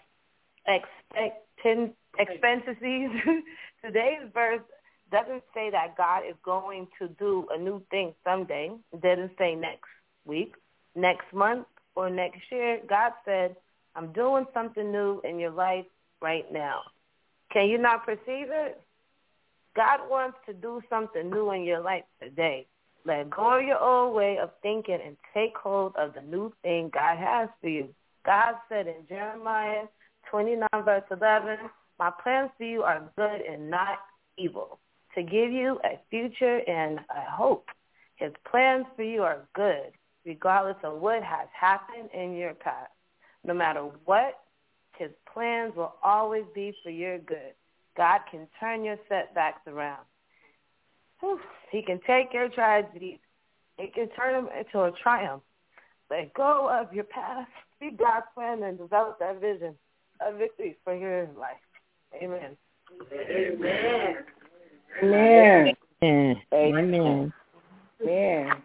expectant expectancies? Today's verse doesn't say that God is going to do a new thing someday. It doesn't say next week, next month, or next year. God said, I'm doing something new in your life right now. Can you not perceive it? God wants to do something new in your life today. Let go of your old way of thinking and take hold of the new thing God has for you. God said in Jeremiah twenty-nine, verse eleven, my plans for you are good and not evil, to give you a future and a hope. His plans for you are good, regardless of what has happened in your past. No matter what, his plans will always be for your good. God can turn your setbacks around. Whew. He can take your tragedies. He can turn them into a triumph. Let go of your past. Be God's plan and develop that vision of victory for your life. Amen. Amen. Amen. Amen. Amen. Amen.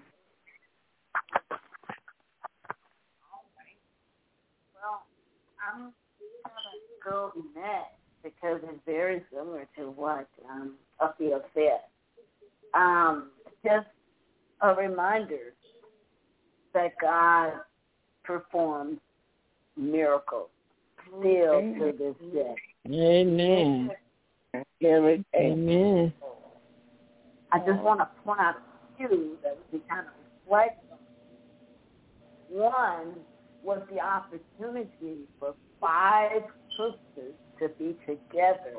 Well, I'm going to go next because it's very similar to what um, Afia said. Um, just a reminder that God performs miracles still Amen. to this day. Amen. Every day. Amen. I just want to point out a few that we kind of reflect on. One was the opportunity for five sisters to be together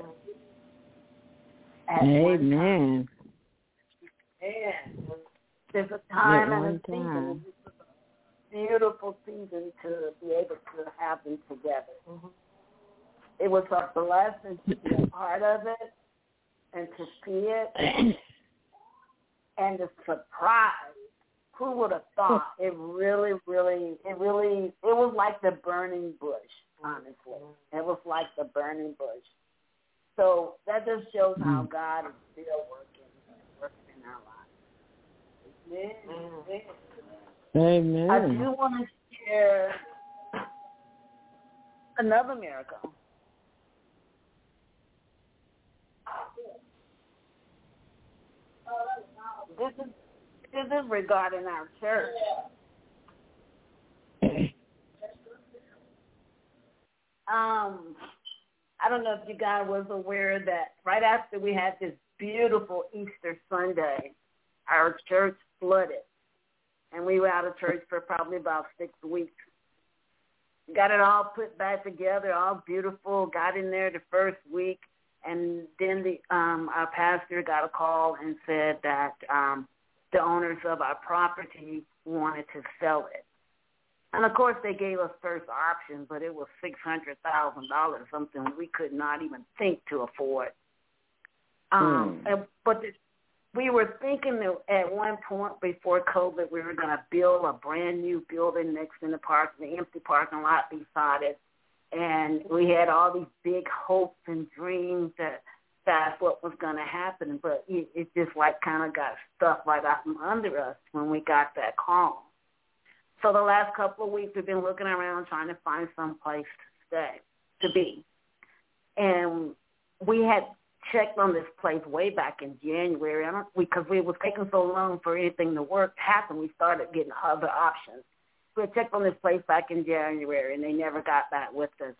at one time. Amen. And there's a time At and a one season. time. This is a beautiful season to be able to have them together. Mm-hmm. It was a blessing to be a part of it and to see it. And the surprise, who would have thought? It really, really, it really, it was like the burning bush, honestly. It was like the burning bush. So that just shows how God is still working, working in our lives. Amen. Amen. I do want to share another miracle. This is this is regarding our church. Um, I don't know if you guys was aware that right after we had this beautiful Easter Sunday, our church flooded, and we were out of church for probably about six weeks. Got it all put back together, all beautiful. Got in there the first week. And then the um, our pastor got a call and said that um, the owners of our property wanted to sell it. And, of course, they gave us first option, but it was six hundred thousand dollars, something we could not even think to afford. Um, Mm. and, but the, we were thinking that at one point before COVID we were going to build a brand-new building next in the park, the empty parking lot beside it. And we had all these big hopes and dreams that that's what was going to happen. But it, it just like kind of got stuck right out from under us when we got that call. So the last couple of weeks we've been looking around trying to find some place to stay, to be. And we had checked on this place way back in January. I don't, because we, it was taking so long for anything to work happen, we started getting other options. We had checked on this place back in January, and they never got back with us.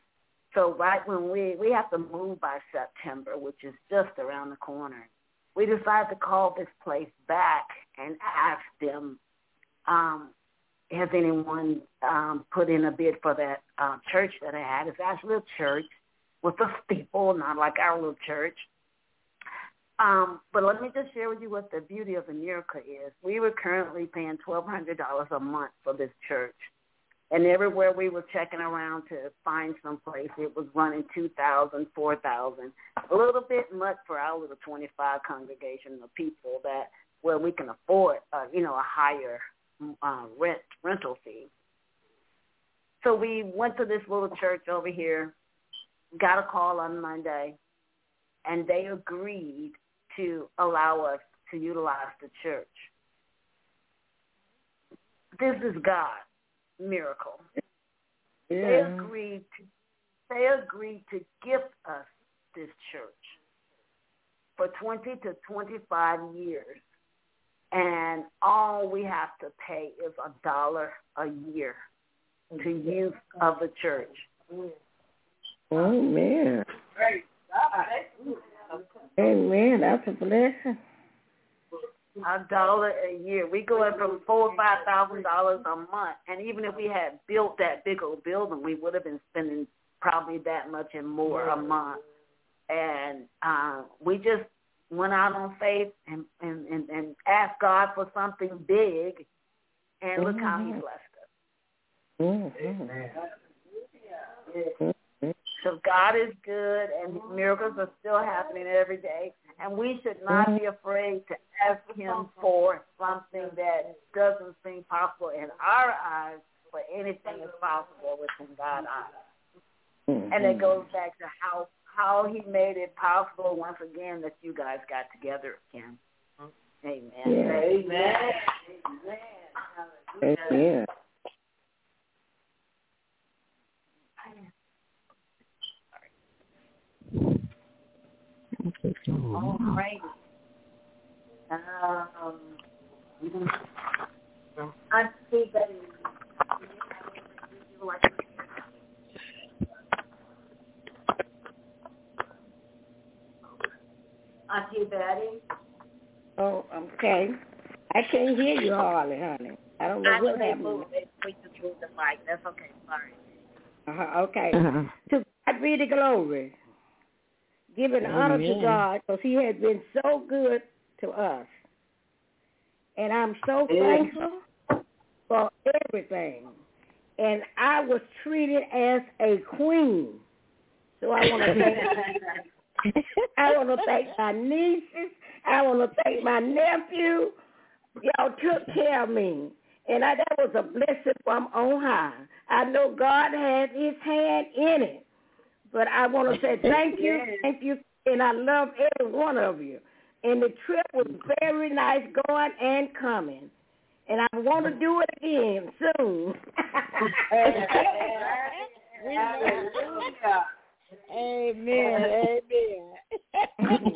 So right when we, we have to move by September, which is just around the corner, we decided to call this place back and ask them, um, has anyone um, put in a bid for that uh, church that I had? It's actually a church with a steeple, not like our little church. Um, but let me just share with you what the beauty of the miracle is. We were currently paying twelve hundred dollars a month for this church. And everywhere we were checking around to find some place, it was running two thousand dollars, four thousand dollars. A little bit much for our little twenty-five congregation of people that where we can afford, uh, you know, a higher uh, rent rental fee. So we went to this little church over here, got a call on Monday, and they agreed to allow us to utilize the church. This is God. Miracle. Yeah. They agreed to they agreed to gift us this church for twenty to twenty-five years, and all we have to pay is a dollar a year to use of the church. Oh man! Amen. That's a blessing. A dollar a year. We go in from four or five thousand dollars a month, and even if we had built that big old building, we would have been spending probably that much and more a month. And uh, we just went out on faith and, and, and, and asked God for something big, and look mm-hmm. how He blessed us. Mm-hmm. Mm-hmm. So God is good, and miracles are still happening every day. And we should not be afraid to ask Him for something that doesn't seem possible in our eyes, but anything is possible within God's eyes. Mm-hmm. And it goes back to how how He made it possible once again that you guys got together again. Amen. Yeah. Amen. Amen. Amen. All right. Um, I see that. I see Betty. Oh, okay. I can't hear you hardly, honey. I don't know what happened. We just moved the mic. That's okay. Sorry. Uh-huh, okay. Uh-huh. To God be the glory. Giving honor to God because He has been so good to us. And I'm so thankful for everything. And I was treated as a queen. So I want to thank I want to thank my nieces. I want to thank my nephew. Y'all took care of me. And I, that was a blessing from on high. I know God has His hand in it. But I want to say thank you, thank you, and I love every one of you. And the trip was very nice going and coming. And I want to do it again soon. Amen. Amen.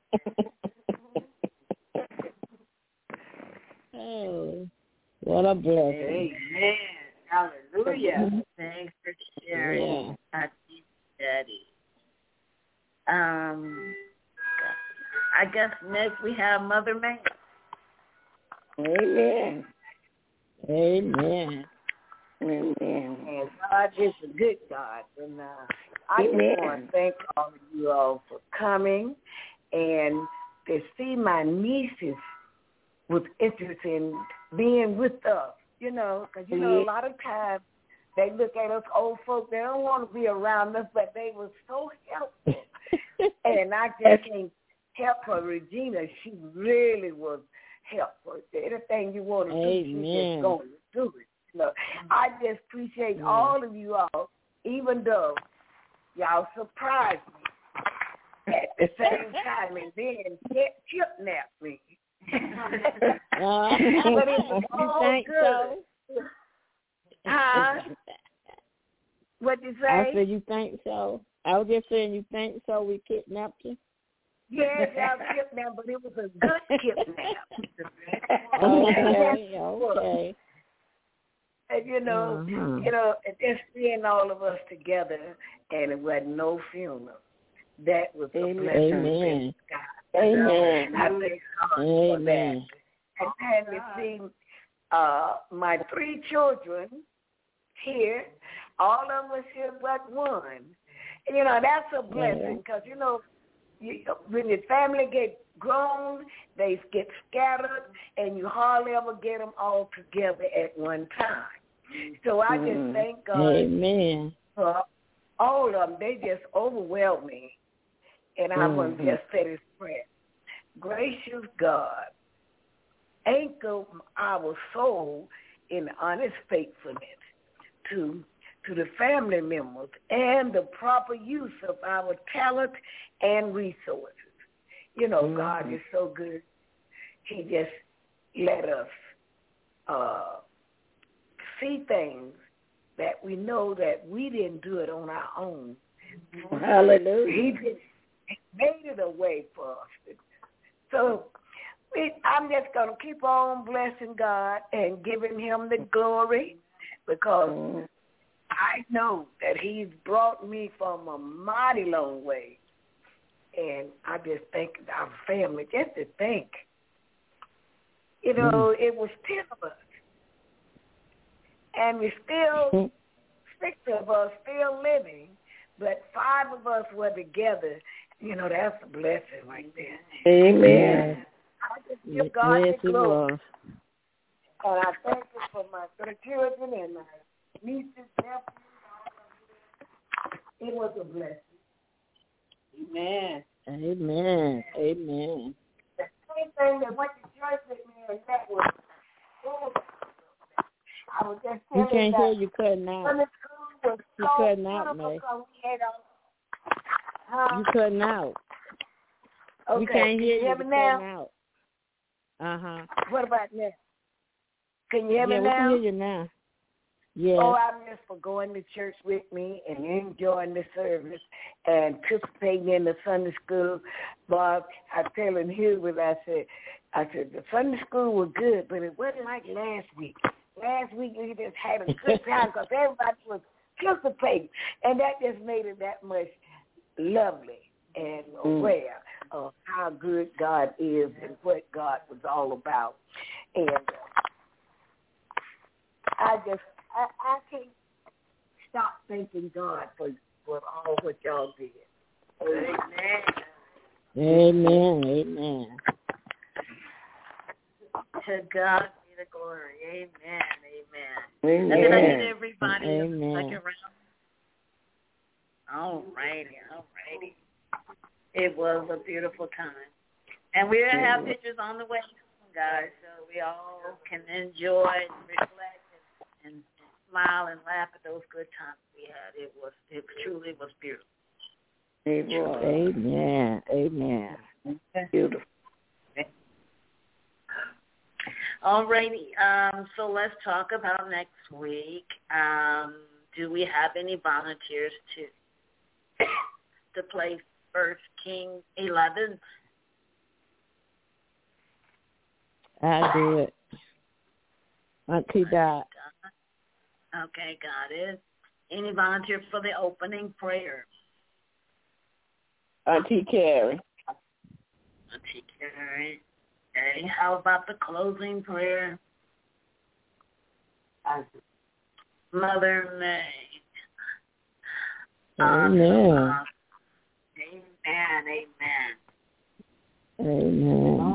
Oh, what a blessing. Amen. Hallelujah. Thanks for sharing. Yeah. I see Daddy. Um, I guess next we have Mother May. Amen. Amen. Amen. And God is a good God. And uh, I just want to thank all of you all for coming and to see my nieces with interest in being with us, you know, because, you know, a lot of times they look at us old folk, they don't want to be around us, but they were so helpful. And I just can't help her, Regina. She really was helpful. Anything you want to do, she's just going to do it. You know, I just appreciate yeah. all of you all, even though y'all surprised me at the same time and then kidnapped me. uh, but it was all you think good. So? Huh? What'd you say? I said you think so. I was just saying you think so. We kidnapped you. Yeah, y'all kidnapped, but it was a good kidnap. okay, okay. And, you know, uh-huh. you know, just seeing all of us together, and it was no funeral. That was a blessing. Amen. Amen. I thank God for that. Amen. And then you see, uh, my three children here, all of us here but one. You know, that's a blessing because, you know, you, when your family get grown, they get scattered, and you hardly ever get them all together at one time. So I just mm. thank God Amen. for all of them. They just overwhelm me. And I mm-hmm. want to just say this prayer. Gracious God, anchor our soul in honest faithfulness to to the family members and the proper use of our talent and resources. You know, mm-hmm. God is so good. He just let us uh, see things that we know that we didn't do it on our own. Hallelujah. He just made it a way for us. So we, I'm just going to keep on blessing God and giving him the glory because mm-hmm. I know that he's brought me from a mighty long way. And I just think our family, just to think, you know, mm. it was ten of us. And we still, six of us still living, but five of us were together. You know, that's a blessing right there. Amen. I just give God yes, the glory. And I thank you for my three children and my nieces, nephews. It was a blessing. Amen. Amen. Amen. The same thing that went to church with me, and that was, oh, I was just telling you can't that hear you cutting out. Sunday school was you so cutting out, May. We had a, uh, you cutting out. Okay. We can't hear Can you. You Hear me now? out. Uh huh. What about now? Can you hear yeah, me we now? can hear you now. Yes. Oh, I miss for going to church with me and enjoying the service and participating in the Sunday school. Bob, I telling Hubert, I said, I said the Sunday school was good, but it wasn't like last week. Last week we just had a good time because everybody was participating, and that just made it that much lovely and aware mm. of how good God is and what God was all about. And uh, I just I, I can't stop thanking God for, for all what y'all did. Amen. Amen. Amen. To God be the glory. Amen. Amen. Amen. And then I need everybody Amen. in the second round. All righty. All righty. It was a beautiful time. And we're going to have pictures on the way, guys, so we all can enjoy and reflect and, and smile and laugh at those good times we had. It was, it truly was beautiful. It was. Amen. Amen. Beautiful. All righty. Um, so let's talk about next week. Um, do we have any volunteers to to play First Kings eleven? I do it. Auntie Dot. Okay, got it. Any volunteers for the opening prayer? Auntie Carrie. Auntie Carrie. Okay, how about the closing prayer? Mother May. Amen. Um, amen, amen. Amen.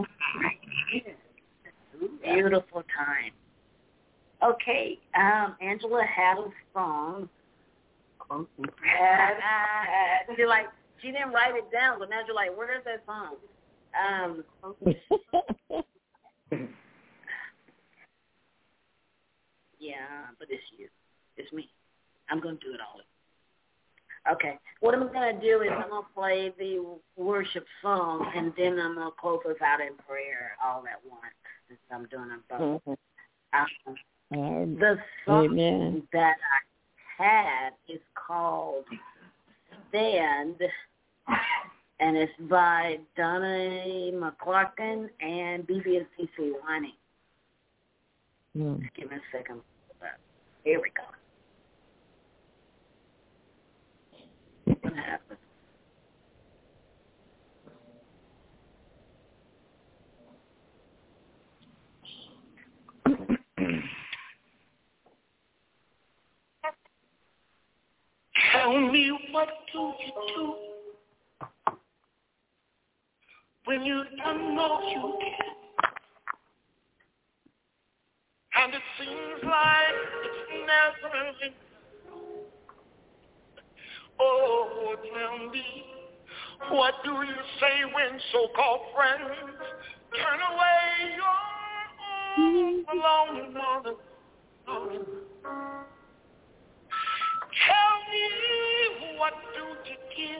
Beautiful time. Okay, um, Angela had a song. She like she didn't write it down, but now you're like, where's that song? Um, yeah, but it's you. It's me. I'm going to do it all. Okay. What I'm going to do is I'm going to play the worship song, and then I'm going to close us out in prayer all at once since I'm doing them both. Mm-hmm. Um, the song Amen. that I had is called Stand, and it's by Donna McClarkin and B B and C C Winning. Mm. Just give me a second. Here we go. What happened? Tell me, what do you do when you don't know you can? And it seems like it's never ending. Oh, tell me, what do you say when so-called friends turn away your lonely mother? Tell me, what do you give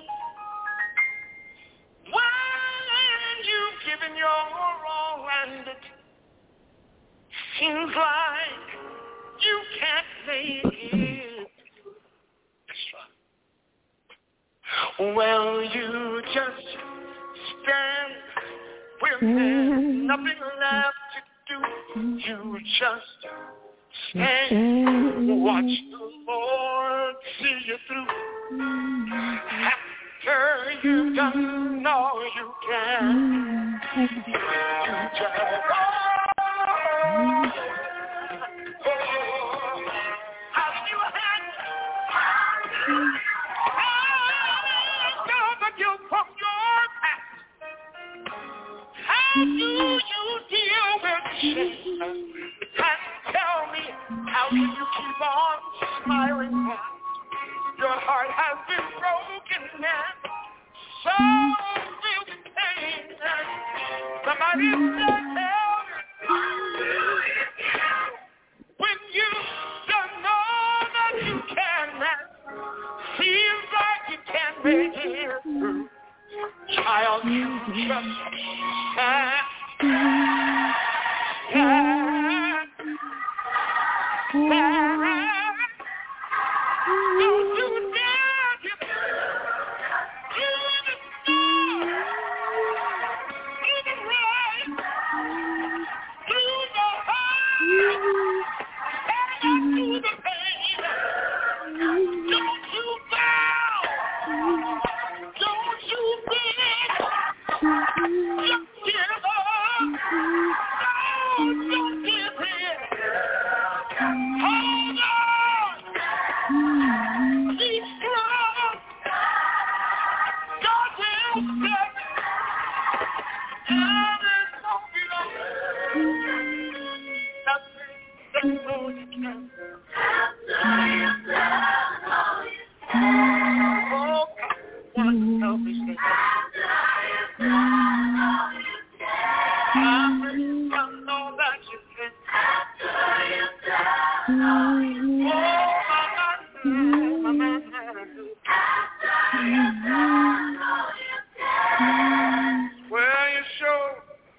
when you've given your all and it seems like you can't make it? Well, you just stand with there's nothing left to do. You just stand, watch the Lord see you through. After you've done all you can, you just oh, how do you handle the guilt from your past? How do you deal with shame? And tell me, how can you keep on smiling now? Your heart has been broken and so filled with pain. Somebody said, help when you don't know that you can. Seems like you can't make it through. Child, you just stand. Stand. Stand. Don't you dare give up. You the star. You the right. Through the high. And through the pain. Don't you bow. Don't you beg. Just give up. No, don't give in. Hold on. Keep strong. God will step. And it's gonna be long. Nothing that's no you can. Oh, God, help me stay. I know that you can. Oh, my man, well, you sure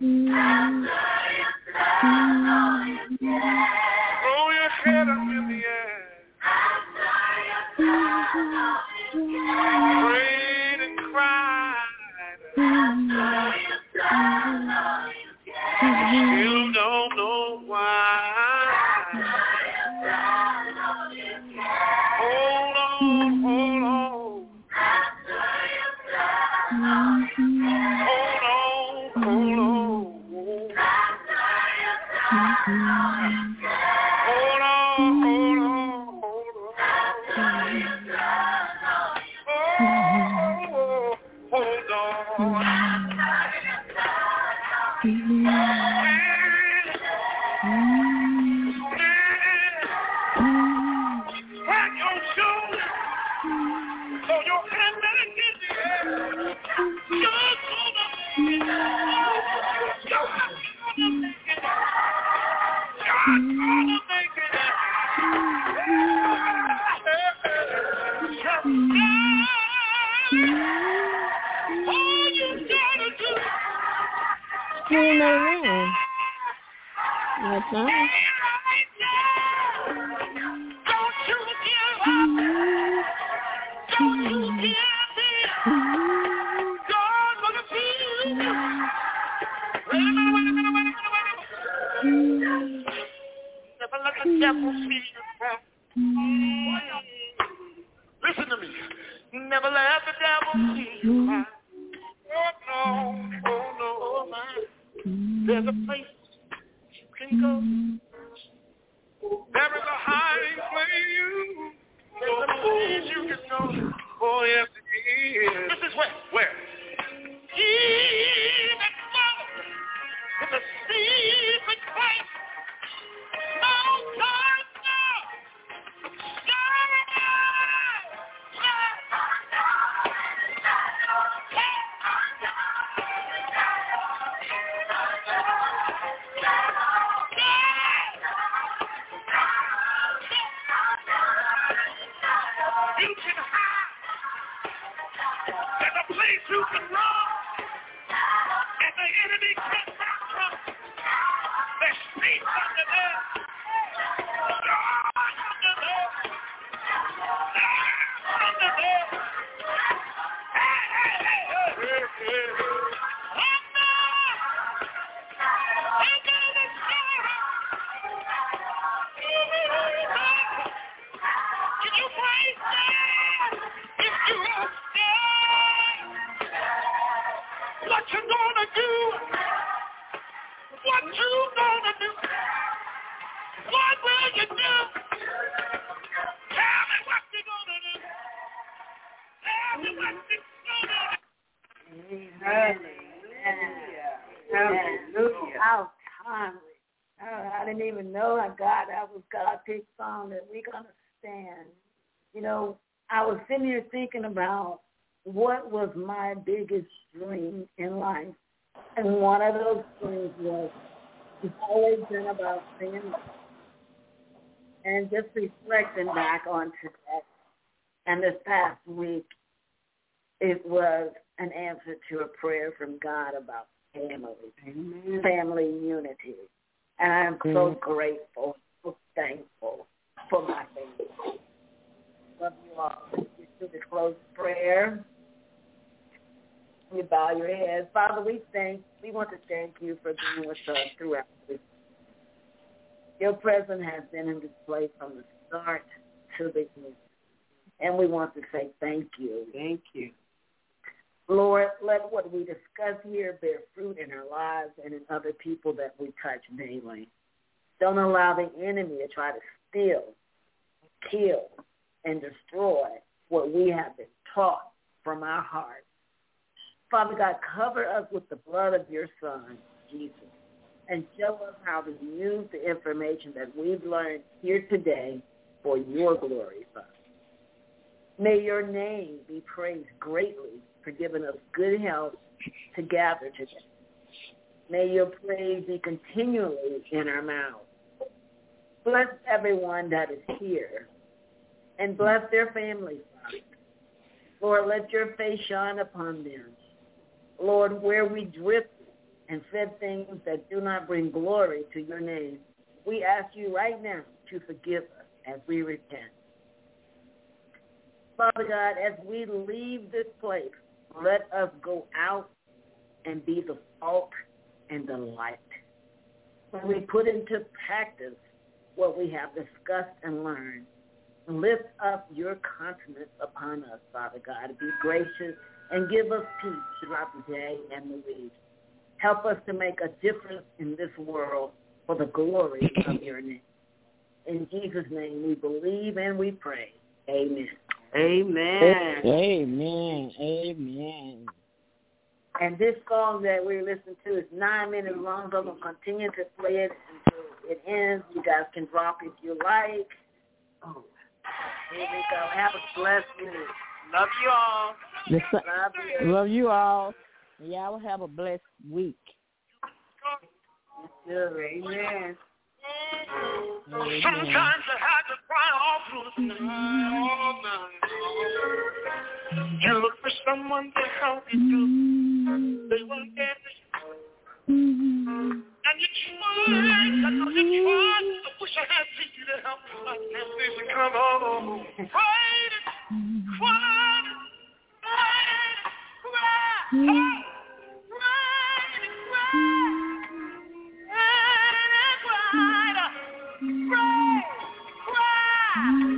throw your head up in the air. Prayed and cried. Still don't know why. Hold on, hold on. Hold on, hold on. Hold on, hold on, hold on. Oh, hold on. Crack your shoulder so your hand back in the air. You're gonna make it. You're gonna make it. You're gonna make it. All you gotta do. You know that. That's nice. Don't you give up. Don't you give in. God's gonna see you. Wait a minute, wait a minute, wait a minute, wait a minute. Never let the devil see you. Listen to me. Never let the devil see you cry. Oh, no, oh, no, oh, my. There's a place you can go. There is a hiding place you. There's a place you can go. Oh, yes, it is. This is where? Where? Even in the secret place. No time now. You can hide. There's a place you can run. And the enemy can't come. There's peace under there. God under there. God under there. Hey, hey, hey, hey, hey, hey. Under. Under the sky. Can you praise God? If you don't stand, what you gonna do? What you gonna do? What will you do? Tell me what you gonna do. Tell me what you gonna do. Hallelujah. Hallelujah. How timely. Oh, I didn't even know I got that was God's big song that we're gonna stand. You know, I was sitting here thinking about what was my biggest dream in life. And one of those things was, it's always been about family. And just reflecting back on today and this past week, it was an answer to a prayer from God about family, Amen. Family unity. And I'm so grateful, so thankful for my family. Love you all. We do the close prayer. You bow your heads. Father, we thank, we want to thank you for being with us throughout this. Your presence has been in this place from the start to the end. And we want to say thank you. Thank you. Lord, let what we discuss here bear fruit in our lives and in other people that we touch daily. Don't allow the enemy to try to steal, kill, and destroy what we have been taught from our hearts. Father God, cover us with the blood of your Son, Jesus, and show us how to use the information that we've learned here today for your glory, Father. May your name be praised greatly for giving us good health to gather today. May your praise be continually in our mouths. Bless everyone that is here and bless their families, Father. Lord, let your face shine upon them. Lord, where we drifted and said things that do not bring glory to your name, we ask you right now to forgive us as we repent. Father God, as we leave this place, let us go out and be the salt and the light. When we put into practice what we have discussed and learned, lift up your countenance upon us, Father God. Be gracious and give us peace throughout the day and the week. Help us to make a difference in this world for the glory of your name. In Jesus' name we believe and we pray. Amen. Amen. Amen. Amen. And this song that we're listening to is nine minutes long, so I'm going to continue to play it until it ends. You guys can drop if you like. Oh, here we go. Have a blessed week. Love you all. Yes, Love you. Love you all. Y'all have a blessed week. Good. Amen. Amen. Sometimes I had to cry all through the night, all night. You look for someone to help you through. They weren't there. And you tried, I know you tried. I wish I had people to help you like that. Baby, come on. Cried, cried, cried, cried, cried, cried, cried, cried, cried.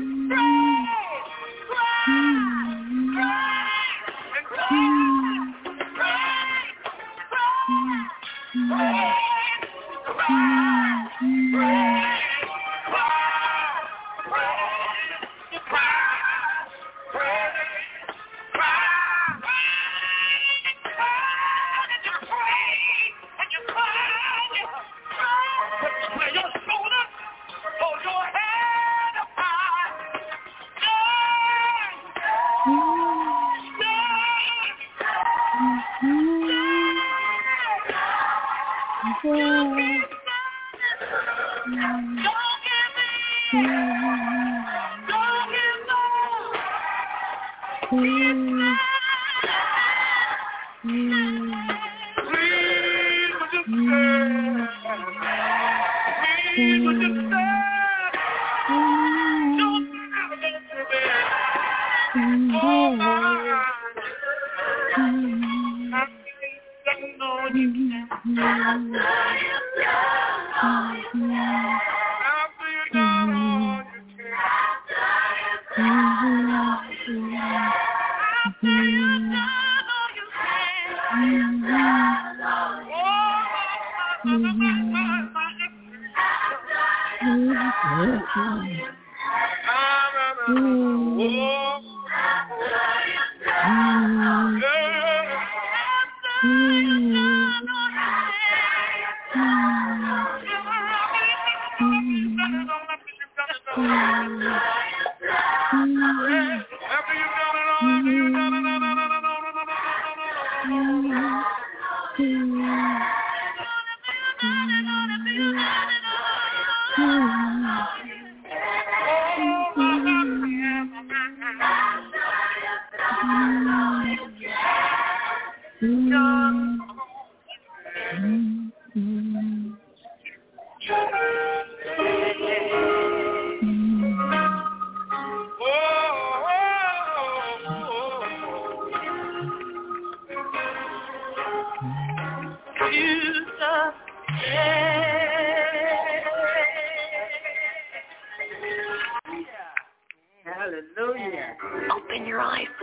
Hallelujah. Open your eyes, please.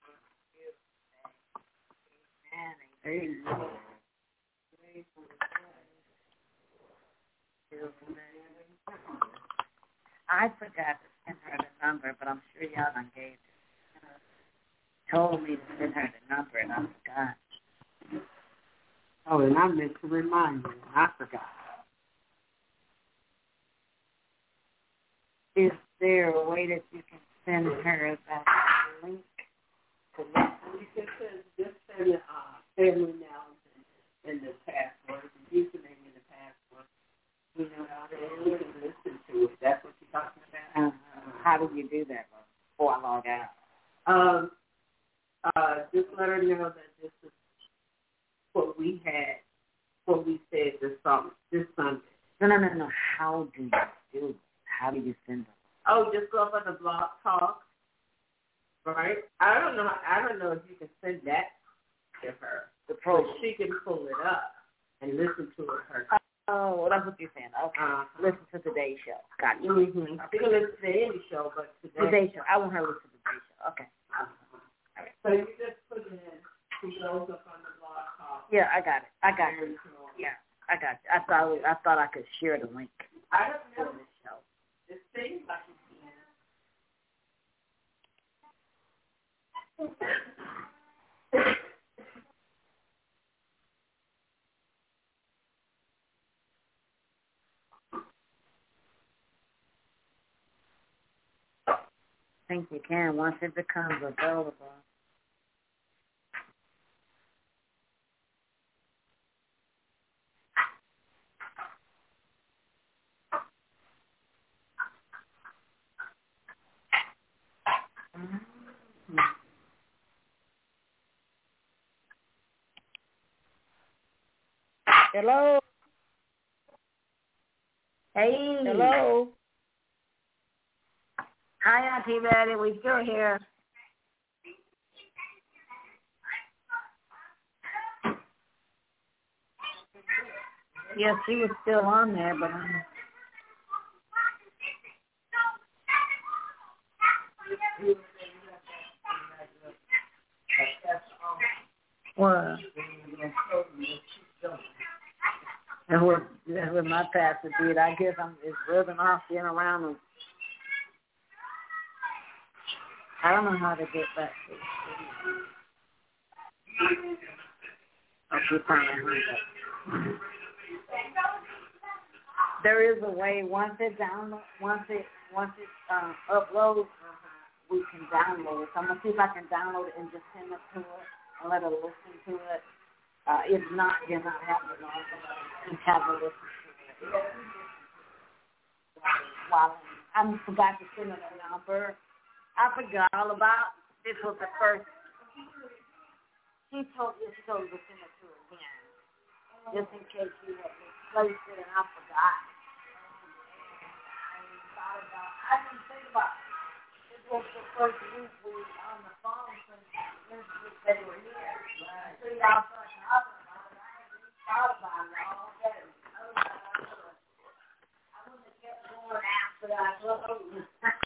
Amen. I forgot to send her the number, but I'm sure y'all done gave it. Told me to send her the number, and I forgot. Oh, and I meant to remind you, and I forgot. Is there a way that you can send her that link to that? You can send, just send uh, family now and the password, the username and the password. You know how to you can listen to it. That's what you're talking about. Uh, how do you do that before I log out? Um, uh, just let her know that this is what we had, what we said this summer, this Sunday. No, no, no, no. How do you do it? How do you send them? Oh, just go up on the blog talk, right? I don't know. I don't know if you can send that to her. The pro. But she can pull it up and listen to it herself. Oh, well, that's what you're saying. Okay. Uh, listen to today's show. Got you. Mm-hmm. She can listen to any show, but today. Today's show. I want her to listen to today's show. Okay. Uh-huh. All right. So you just put it in. She goes up on the blog talk. Yeah, I got it. I got it. Yeah, I got you. I thought I thought I could share the link. I don't know. For this show. It seems like you can. I think you can once it becomes available. Mm-hmm. Hello. Hey. Hello. Hi, Auntie Betty. We still here. Yes, she was still on there, but I'm... What? And what, that's what my pastor did. I guess I'm just rubbing off getting around them. I don't know how to get back to it. I'll keep trying to hurry up. There is a way once it download, once it once it um, uploads, we can download it. So I'm gonna see if I can download it and just send it to her and let her listen to it. Uh, if not, then I'll have to just have a listen to it. Wow. I forgot to send her the number. I forgot all about this was the first. She told me she told me to send it to her again, just in case you had misplaced it and I forgot. I didn't think about it. This was the first week we were on the phone since they were here. So y'all started talking about it. I hadn't thought about it all day. I wouldn't have kept going after I closed.